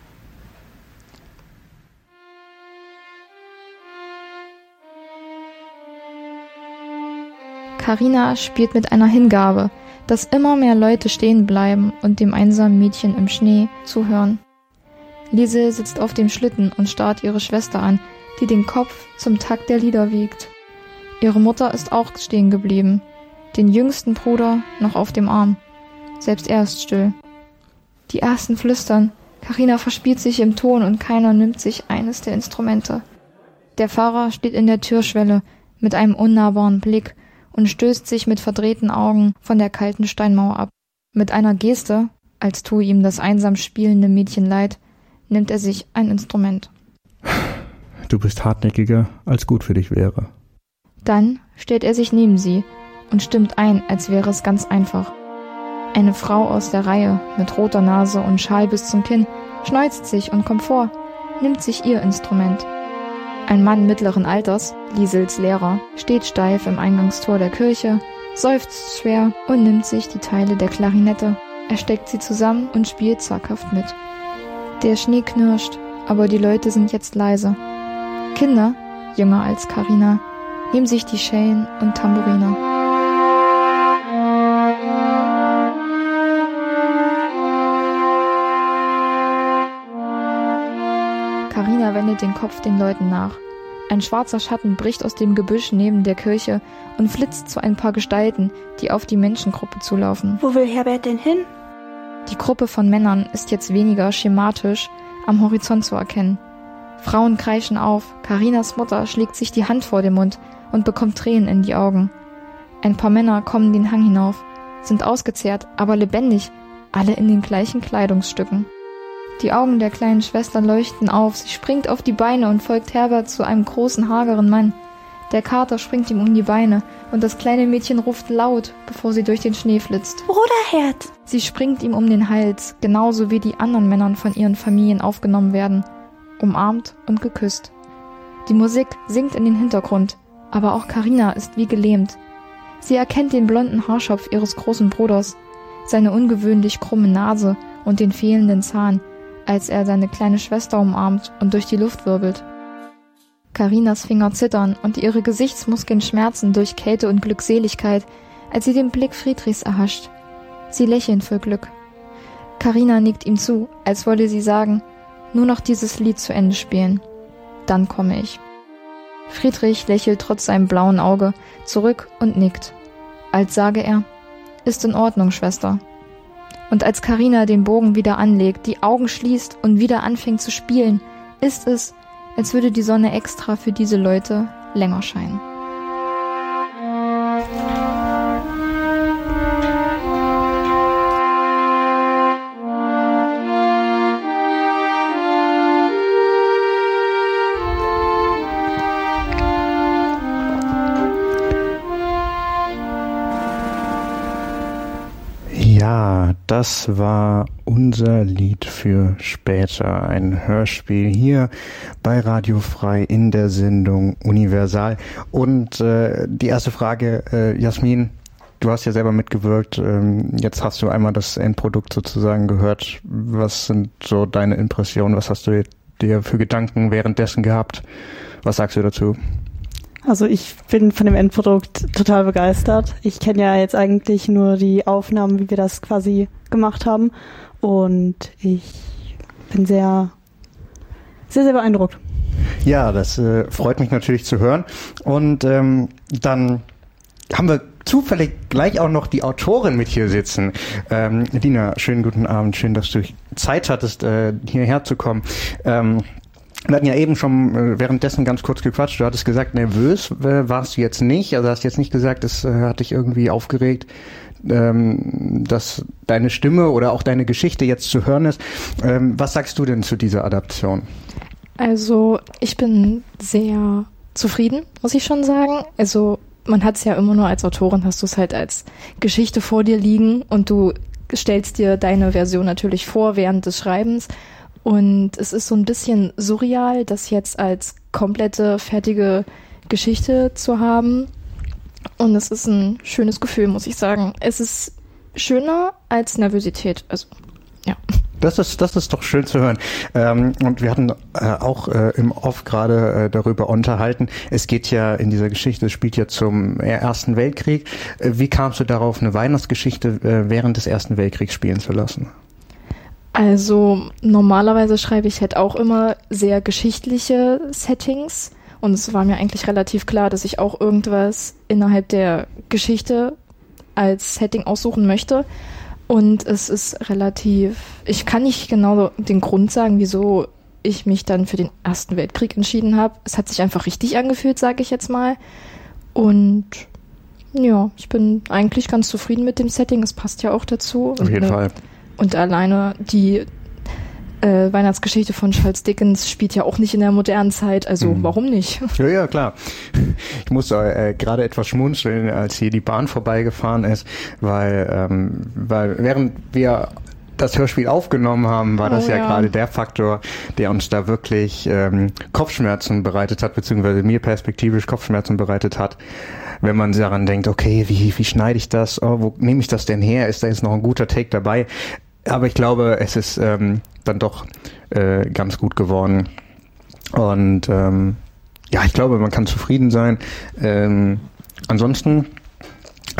S5: Carina spielt mit einer Hingabe, dass immer mehr Leute stehen bleiben und dem einsamen Mädchen im Schnee zuhören. Liesel sitzt auf dem Schlitten und starrt ihre Schwester an, die den Kopf zum Takt der Lieder wiegt. Ihre Mutter ist auch stehen geblieben, den jüngsten Bruder noch auf dem Arm. Selbst er ist still. Die ersten flüstern. Carina verspielt sich im Ton und keiner nimmt sich eines der Instrumente. Der Pfarrer steht in der Türschwelle mit einem unnahbaren Blick und stößt sich mit verdrehten Augen von der kalten Steinmauer ab. Mit einer Geste, als tue ihm das einsam spielende Mädchen leid, nimmt er sich ein Instrument.
S10: Du bist hartnäckiger, als gut für dich wäre.
S5: Dann stellt er sich neben sie und stimmt ein, als wäre es ganz einfach. Eine Frau aus der Reihe mit roter Nase und Schal bis zum Kinn schneuzt sich und kommt vor, nimmt sich ihr Instrument. Ein Mann mittleren Alters, Liesels Lehrer, steht steif im Eingangstor der Kirche, seufzt schwer und nimmt sich die Teile der Klarinette. Er steckt sie zusammen und spielt zaghaft mit. Der Schnee knirscht, aber die Leute sind jetzt leise. Kinder, jünger als Carina, nehmen sich die Schellen und Tambourine. Carina wendet den Kopf den Leuten nach. Ein schwarzer Schatten bricht aus dem Gebüsch neben der Kirche und flitzt zu ein paar Gestalten, die auf die Menschengruppe zulaufen.
S8: Wo will Herbert denn hin?
S5: Die Gruppe von Männern ist jetzt weniger schematisch am Horizont zu erkennen. Frauen kreischen auf, Carinas Mutter schlägt sich die Hand vor den Mund und bekommt Tränen in die Augen. Ein paar Männer kommen den Hang hinauf, sind ausgezehrt, aber lebendig, alle in den gleichen Kleidungsstücken. Die Augen der kleinen Schwester leuchten auf, sie springt auf die Beine und folgt Herbert zu einem großen, hageren Mann. Der Kater springt ihm um die Beine und das kleine Mädchen ruft laut, bevor sie durch den Schnee flitzt.
S8: Bruderherz!
S5: Sie springt ihm um den Hals, genauso wie die anderen Männern von ihren Familien aufgenommen werden, umarmt und geküsst. Die Musik singt in den Hintergrund, aber auch Carina ist wie gelähmt. Sie erkennt den blonden Haarschopf ihres großen Bruders, seine ungewöhnlich krumme Nase und den fehlenden Zahn, als er seine kleine Schwester umarmt und durch die Luft wirbelt. Carinas Finger zittern und ihre Gesichtsmuskeln schmerzen durch Kälte und Glückseligkeit, als sie den Blick Friedrichs erhascht. Sie lächeln voll Glück. Carina nickt ihm zu, als wolle sie sagen, nur noch dieses Lied zu Ende spielen. Dann komme ich. Friedrich lächelt trotz seinem blauen Auge zurück und nickt, als sage er, ist in Ordnung, Schwester. Und als Carina den Bogen wieder anlegt, die Augen schließt und wieder anfängt zu spielen, ist es, als würde die Sonne extra für diese Leute länger scheinen.
S2: Ja, das war unser Lied für später. Ein Hörspiel hier bei Radio Frei in der Sendung Universal. Und die erste Frage, Jasmin, du hast ja selber mitgewirkt. Jetzt hast du einmal das Endprodukt sozusagen gehört. Was sind so deine Impressionen? Was hast du dir für Gedanken währenddessen gehabt? Was sagst du dazu?
S3: Also ich bin von dem Endprodukt total begeistert. Ich kenne ja jetzt eigentlich nur die Aufnahmen, wie wir das quasi gemacht haben. Und ich bin sehr, sehr, sehr beeindruckt.
S2: Ja, das freut mich natürlich zu hören. Und dann haben wir zufällig gleich auch noch die Autorin mit hier sitzen. Lina, schönen guten Abend. Schön, dass du Zeit hattest, hierher zu kommen. Wir hatten ja eben schon währenddessen ganz kurz gequatscht. Du hattest gesagt, nervös warst du jetzt nicht. Also hast jetzt nicht gesagt, es hat dich irgendwie aufgeregt, dass deine Stimme oder auch deine Geschichte jetzt zu hören ist. Was sagst du denn zu dieser Adaption?
S5: Also ich bin sehr zufrieden, muss ich schon sagen. Also man hat es ja immer nur als Autorin, hast du es halt als Geschichte vor dir liegen und du stellst dir deine Version natürlich vor während des Schreibens. Und es ist so ein bisschen surreal, das jetzt als komplette, fertige Geschichte zu haben. Und es ist ein schönes Gefühl, muss ich sagen. Es ist schöner als Nervosität. Also, ja.
S2: Das ist doch schön zu hören. Und wir hatten auch im Off gerade darüber unterhalten. Es geht ja in dieser Geschichte, es spielt ja zum Ersten Weltkrieg. Wie kamst du darauf, eine Weihnachtsgeschichte während des Ersten Weltkriegs spielen zu lassen?
S5: Also normalerweise schreibe ich halt auch immer sehr geschichtliche Settings und es war mir eigentlich relativ klar, dass ich auch irgendwas innerhalb der Geschichte als Setting aussuchen möchte und es ist relativ, ich kann nicht genau den Grund sagen, wieso ich mich dann für den Ersten Weltkrieg entschieden habe. Es hat sich einfach richtig angefühlt, sage ich jetzt mal, und ja, ich bin eigentlich ganz zufrieden mit dem Setting, es passt ja auch dazu.
S2: Auf jeden Fall.
S5: Und alleine die Weihnachtsgeschichte von Charles Dickens spielt ja auch nicht in der modernen Zeit, also warum nicht?
S2: Ja, klar. Ich musste gerade etwas schmunzeln, als hier die Bahn vorbeigefahren ist, weil während wir das Hörspiel aufgenommen haben, war das ja gerade der Faktor, der uns da wirklich Kopfschmerzen bereitet hat, beziehungsweise mir perspektivisch Kopfschmerzen bereitet hat. Wenn man daran denkt, okay, wie schneide ich das? Oh, wo nehme ich das denn her? Ist da jetzt noch ein guter Take dabei? Aber ich glaube, es ist dann doch ganz gut geworden. Und ja, ich glaube, man kann zufrieden sein. Ansonsten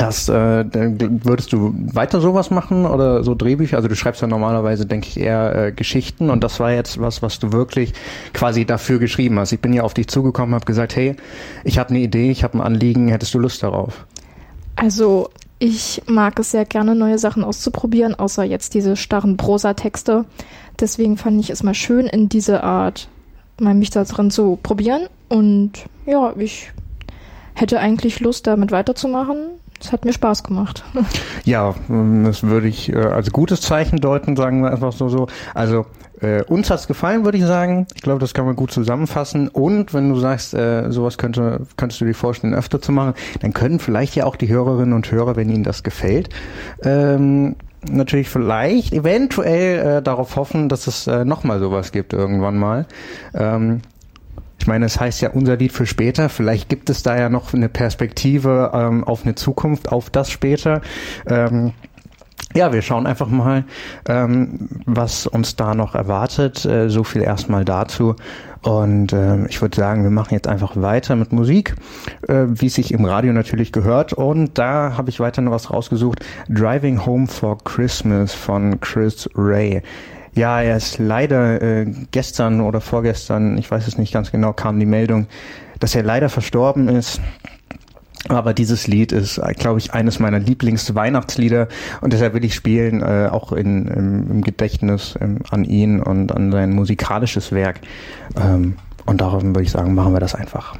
S2: Würdest du weiter sowas machen oder so Drehbücher? Also du schreibst ja normalerweise, denke ich, eher Geschichten und das war jetzt was du wirklich quasi dafür geschrieben hast. Ich bin ja auf dich zugekommen, habe gesagt, hey, ich habe eine Idee, ich habe ein Anliegen, hättest du Lust darauf?
S5: Also ich mag es sehr gerne, neue Sachen auszuprobieren, außer jetzt diese starren Prosatexte. Deswegen fand ich es mal schön, in diese Art mal mich da drin zu probieren und ja, ich hätte eigentlich Lust, damit weiterzumachen. Es hat mir Spaß gemacht.
S2: Ja, das würde ich als gutes Zeichen deuten, sagen wir einfach so. Also uns hat's gefallen, würde ich sagen. Ich glaube, das kann man gut zusammenfassen. Und wenn du sagst, sowas könntest du dir vorstellen, öfter zu machen, dann können vielleicht ja auch die Hörerinnen und Hörer, wenn ihnen das gefällt, natürlich vielleicht eventuell darauf hoffen, dass es nochmal sowas gibt irgendwann mal. Ich meine, es heißt ja unser Lied für später. Vielleicht gibt es da ja noch eine Perspektive auf eine Zukunft, auf das später. Ja, wir schauen einfach mal, was uns da noch erwartet. So viel erstmal dazu. Und ich würde sagen, wir machen jetzt einfach weiter mit Musik, wie es sich im Radio natürlich gehört. Und da habe ich weiter noch was rausgesucht. Driving Home for Christmas von Chris Rea. Ja, er ist leider gestern oder vorgestern, ich weiß es nicht ganz genau, kam die Meldung, dass er leider verstorben ist. Aber dieses Lied ist, glaube ich, eines meiner Lieblings-Weihnachtslieder und deshalb will ich spielen, auch im Gedächtnis an ihn und an sein musikalisches Werk. Und darum würde ich sagen, machen wir das einfach.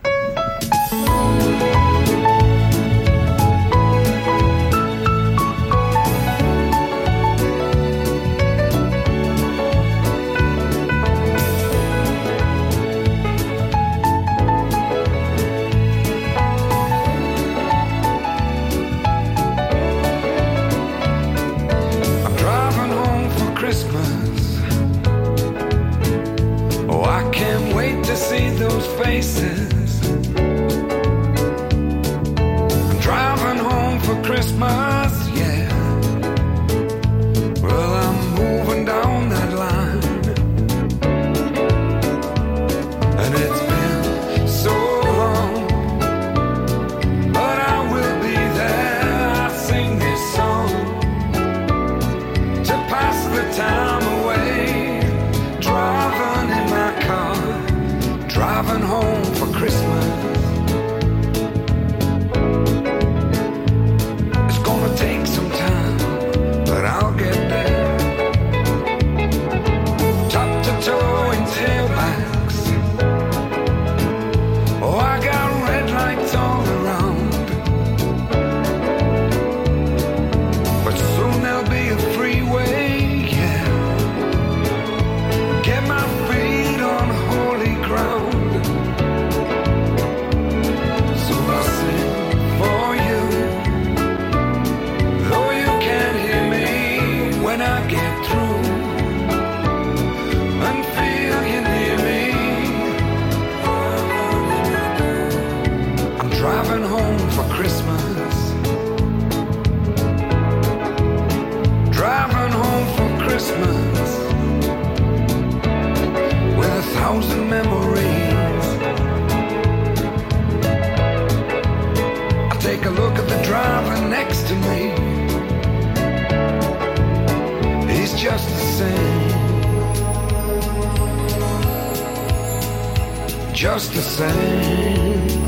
S11: Faces. I'm driving home for Christmas, yeah. Well, I'm moving down that line, and it's been so long, but I will be there. I sing this song to pass the time away, driving in my car, driving home for Christmas. It's gonna take some time, but I'll get there. Top to toe in tailbacks. Oh, I got red lights all around, but soon there'll be a freeway, yeah. Get my feet on holy ground. Driving home for Christmas. Driving home for Christmas with 1,000 memories. I take a look at the driver next to me. He's just the same. Just the same.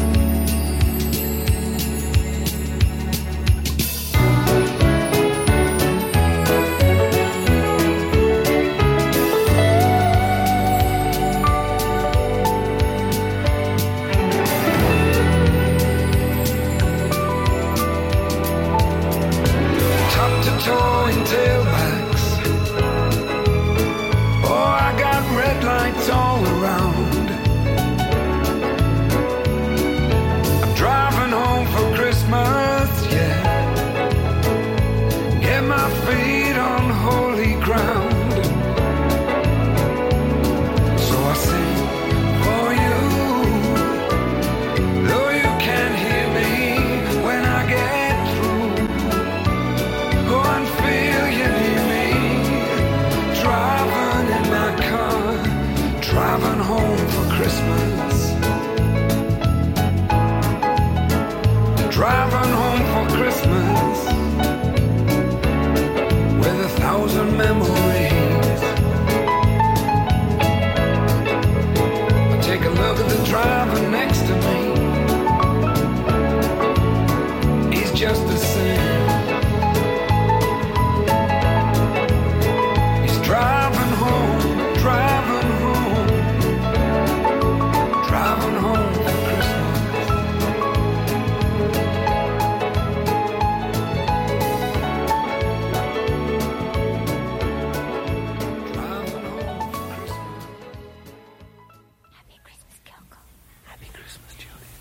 S11: All around. I'm driving home for Christmas, yeah. Get my feet on holy ground. So I sing for you, though you can't hear me when I get through. Go and feel you near me, driving in my car. Driving home for Christmas. Driving home for Christmas.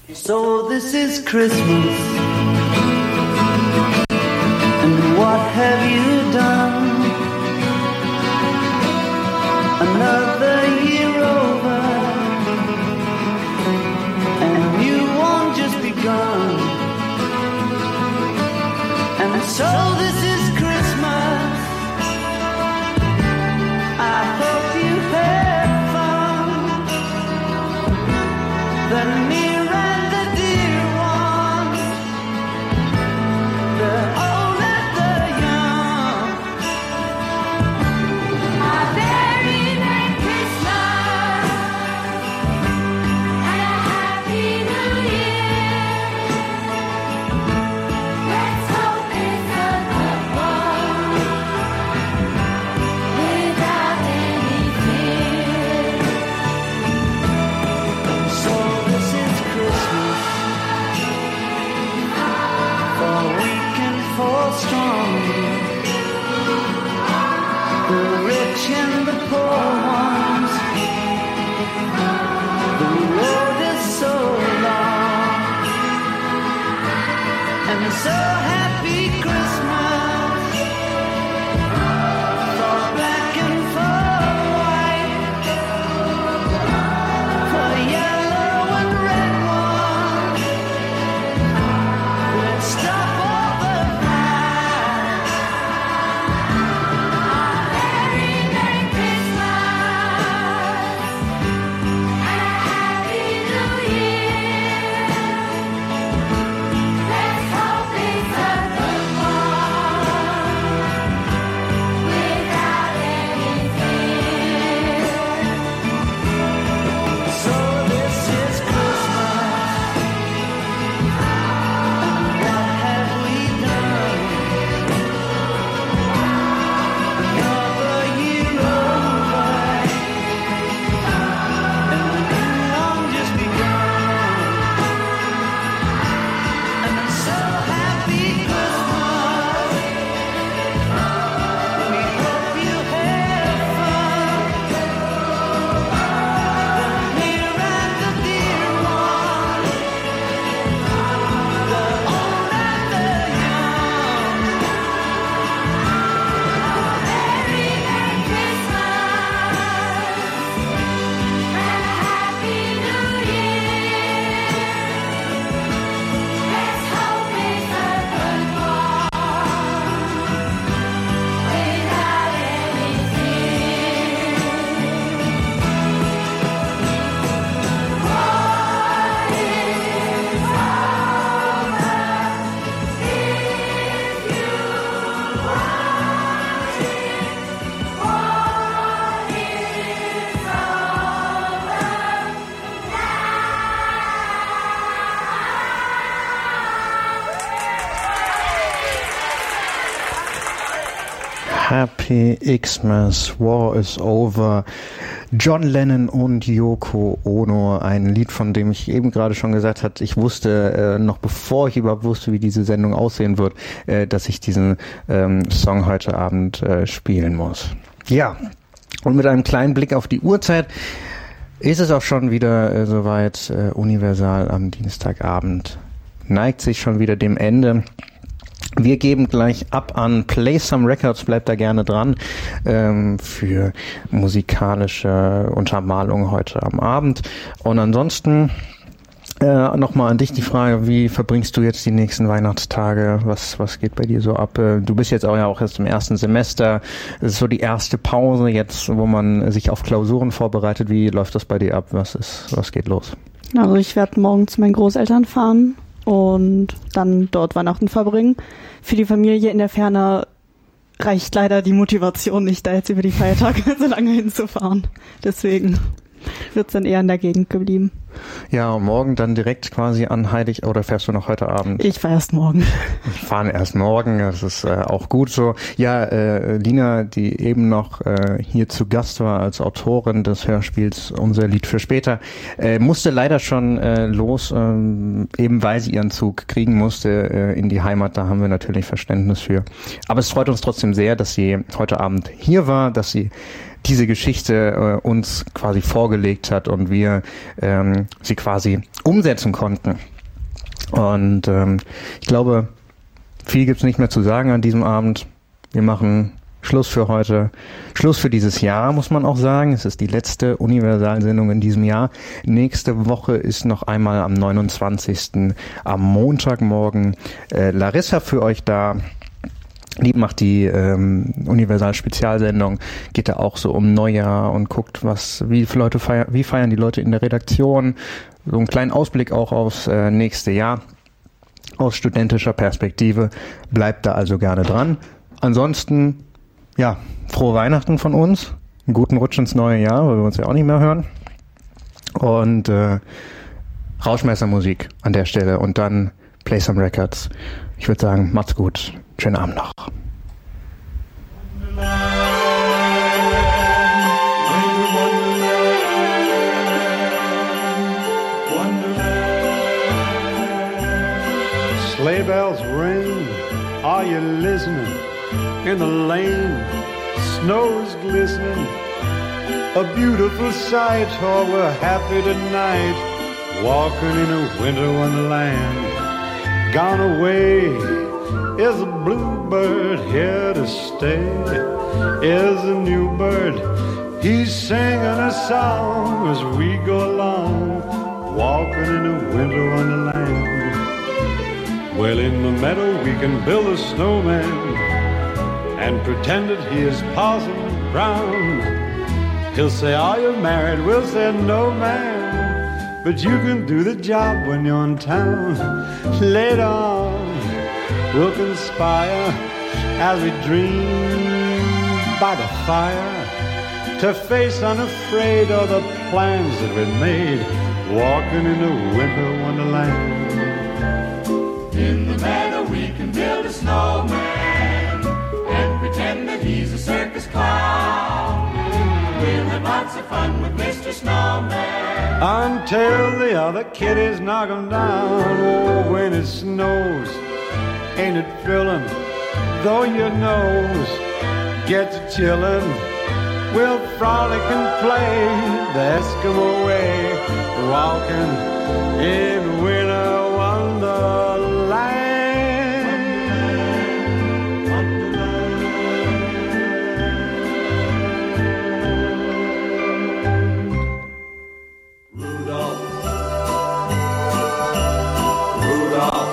S12: So this is Christmas, and what have you done? Another year over, and you won't just begun. And so this is Christmas, I hope you had fun. The near and the dear ones, the old and the young. A very Merry Christmas and a Happy New Year. Let's hope it's a good one without any fear. So this is Christmas, for weak and for strong, the rich and the poor ones. The road is so long, and so happy Christmas for black and for white, for yellow and red ones. Let's stop all the fight. Merry Christmas and a Happy New Year. Let's hope it's a good one without any fear. So this is Christmas, and what have we done? Another year over, and the new one just begun. And I'm so happy Christmas, we hope you had fun. The near and the dear ones, the old and the young. Merry Christmas and a Happy New Year. Let's hope it's a good one without any fear. What is
S2: Happy Xmas, War is Over. John Lennon und Yoko Ono, ein Lied, von dem ich eben gerade schon gesagt habe, ich wusste, noch bevor ich überhaupt wusste, wie diese Sendung aussehen wird, dass ich diesen Song heute Abend spielen muss. Ja, und mit einem kleinen Blick auf die Uhrzeit ist es auch schon wieder soweit. Universal am Dienstagabend neigt sich schon wieder dem Ende. Wir geben gleich ab an Play Some Records, bleibt da gerne dran, für musikalische Untermalung heute am Abend. Und ansonsten nochmal an dich die Frage, wie verbringst du jetzt die nächsten Weihnachtstage? Was geht bei dir so ab? Du bist jetzt auch erst im ersten Semester. Es ist so die erste Pause jetzt, wo man sich auf Klausuren vorbereitet. Wie läuft das bei dir ab? Was geht los?
S3: Also ich werde morgen zu meinen Großeltern fahren und dann dort Weihnachten verbringen. Für die Familie in der Ferne reicht leider die Motivation nicht, da jetzt über die Feiertage so lange hinzufahren. Deswegen wird's dann eher in der Gegend geblieben.
S2: Ja, und morgen dann direkt quasi an Heilig, oder fährst du noch heute Abend?
S3: Ich fahre erst morgen.
S2: Ich fahre erst morgen, das ist auch gut so. Ja, Lina, die eben noch hier zu Gast war als Autorin des Hörspiels Unser Lied für später, musste leider schon los, eben weil sie ihren Zug kriegen musste in die Heimat. Da haben wir natürlich Verständnis für. Aber es freut uns trotzdem sehr, dass sie heute Abend hier war, dass sie diese Geschichte uns quasi vorgelegt hat und wir sie quasi umsetzen konnten. Und ich glaube, viel gibt's nicht mehr zu sagen an diesem Abend. Wir machen Schluss für heute. Schluss für dieses Jahr, muss man auch sagen. Es ist die letzte Universalsendung in diesem Jahr. Nächste Woche ist noch einmal am 29. am Montagmorgen Larissa für euch da. Die macht die Universal-Spezialsendung, geht da auch so um Neujahr und guckt, wie feiern die Leute in der Redaktion. So einen kleinen Ausblick auch aufs nächste Jahr aus studentischer Perspektive. Bleibt da also gerne dran. Ansonsten, ja, frohe Weihnachten von uns. Einen guten Rutsch ins neue Jahr, weil wir uns ja auch nicht mehr hören. Und Rauschmeistermusik an der Stelle und dann Play Some Records. Ich würde sagen, macht's gut. Schönen Abend noch.
S13: Sleigh bells ring, are you listening? In the lane, snow's glistening. A beautiful sight, oh, we're happy tonight. Walking in a winter wonderland. Gone away is a bluebird, here to stay is a new bird. He's singing a song as we go along, walking in a winter wonderland. Well, in the meadow we can build a snowman and pretend that he is Parson Brown. He'll say, are you married? We'll say, no, man, but you can do the job when you're in town. Later on, we'll conspire as we dream by the fire to face unafraid all the plans that we made, walking in a winter wonderland.
S14: In the meadow we can build a snowman and pretend that he's a circus clown. We'll have lots of fun with Mr. Snowman
S13: until the other kiddies knock him down. Oh, when it snows, ain't it thrilling? Though your nose gets chillin', we'll frolic and play the Eskimo way, walking in winter wonderland.
S14: Rudolph, Rudolph,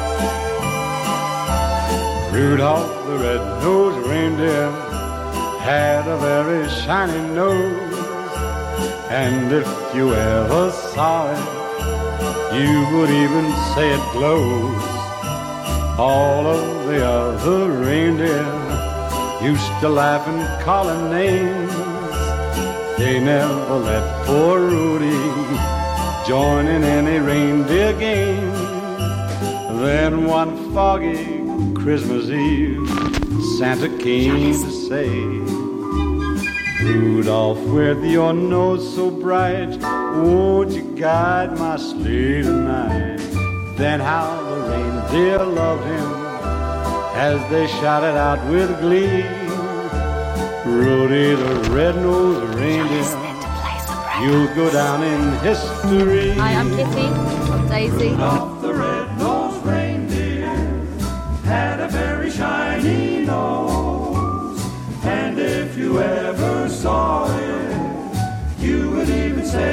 S13: Rudolph the red-nosed reindeer had a very shiny nose, and if you ever saw it, you would even say it glows. All of the other reindeer used to laugh and call him names. They never let poor Rudy join in any reindeer game. Then one foggy Christmas Eve, Santa came to say, Rudolph, with your nose so bright, won't you guide my sleigh tonight? Then how the reindeer loved him as they shouted out with glee, Rudy the red-nosed reindeer, you'll go down in history.
S15: Hi, I'm Kitty. I'm Daisy.
S14: Rudolph the red-nosed reindeer had a very shiny nose, and if you ever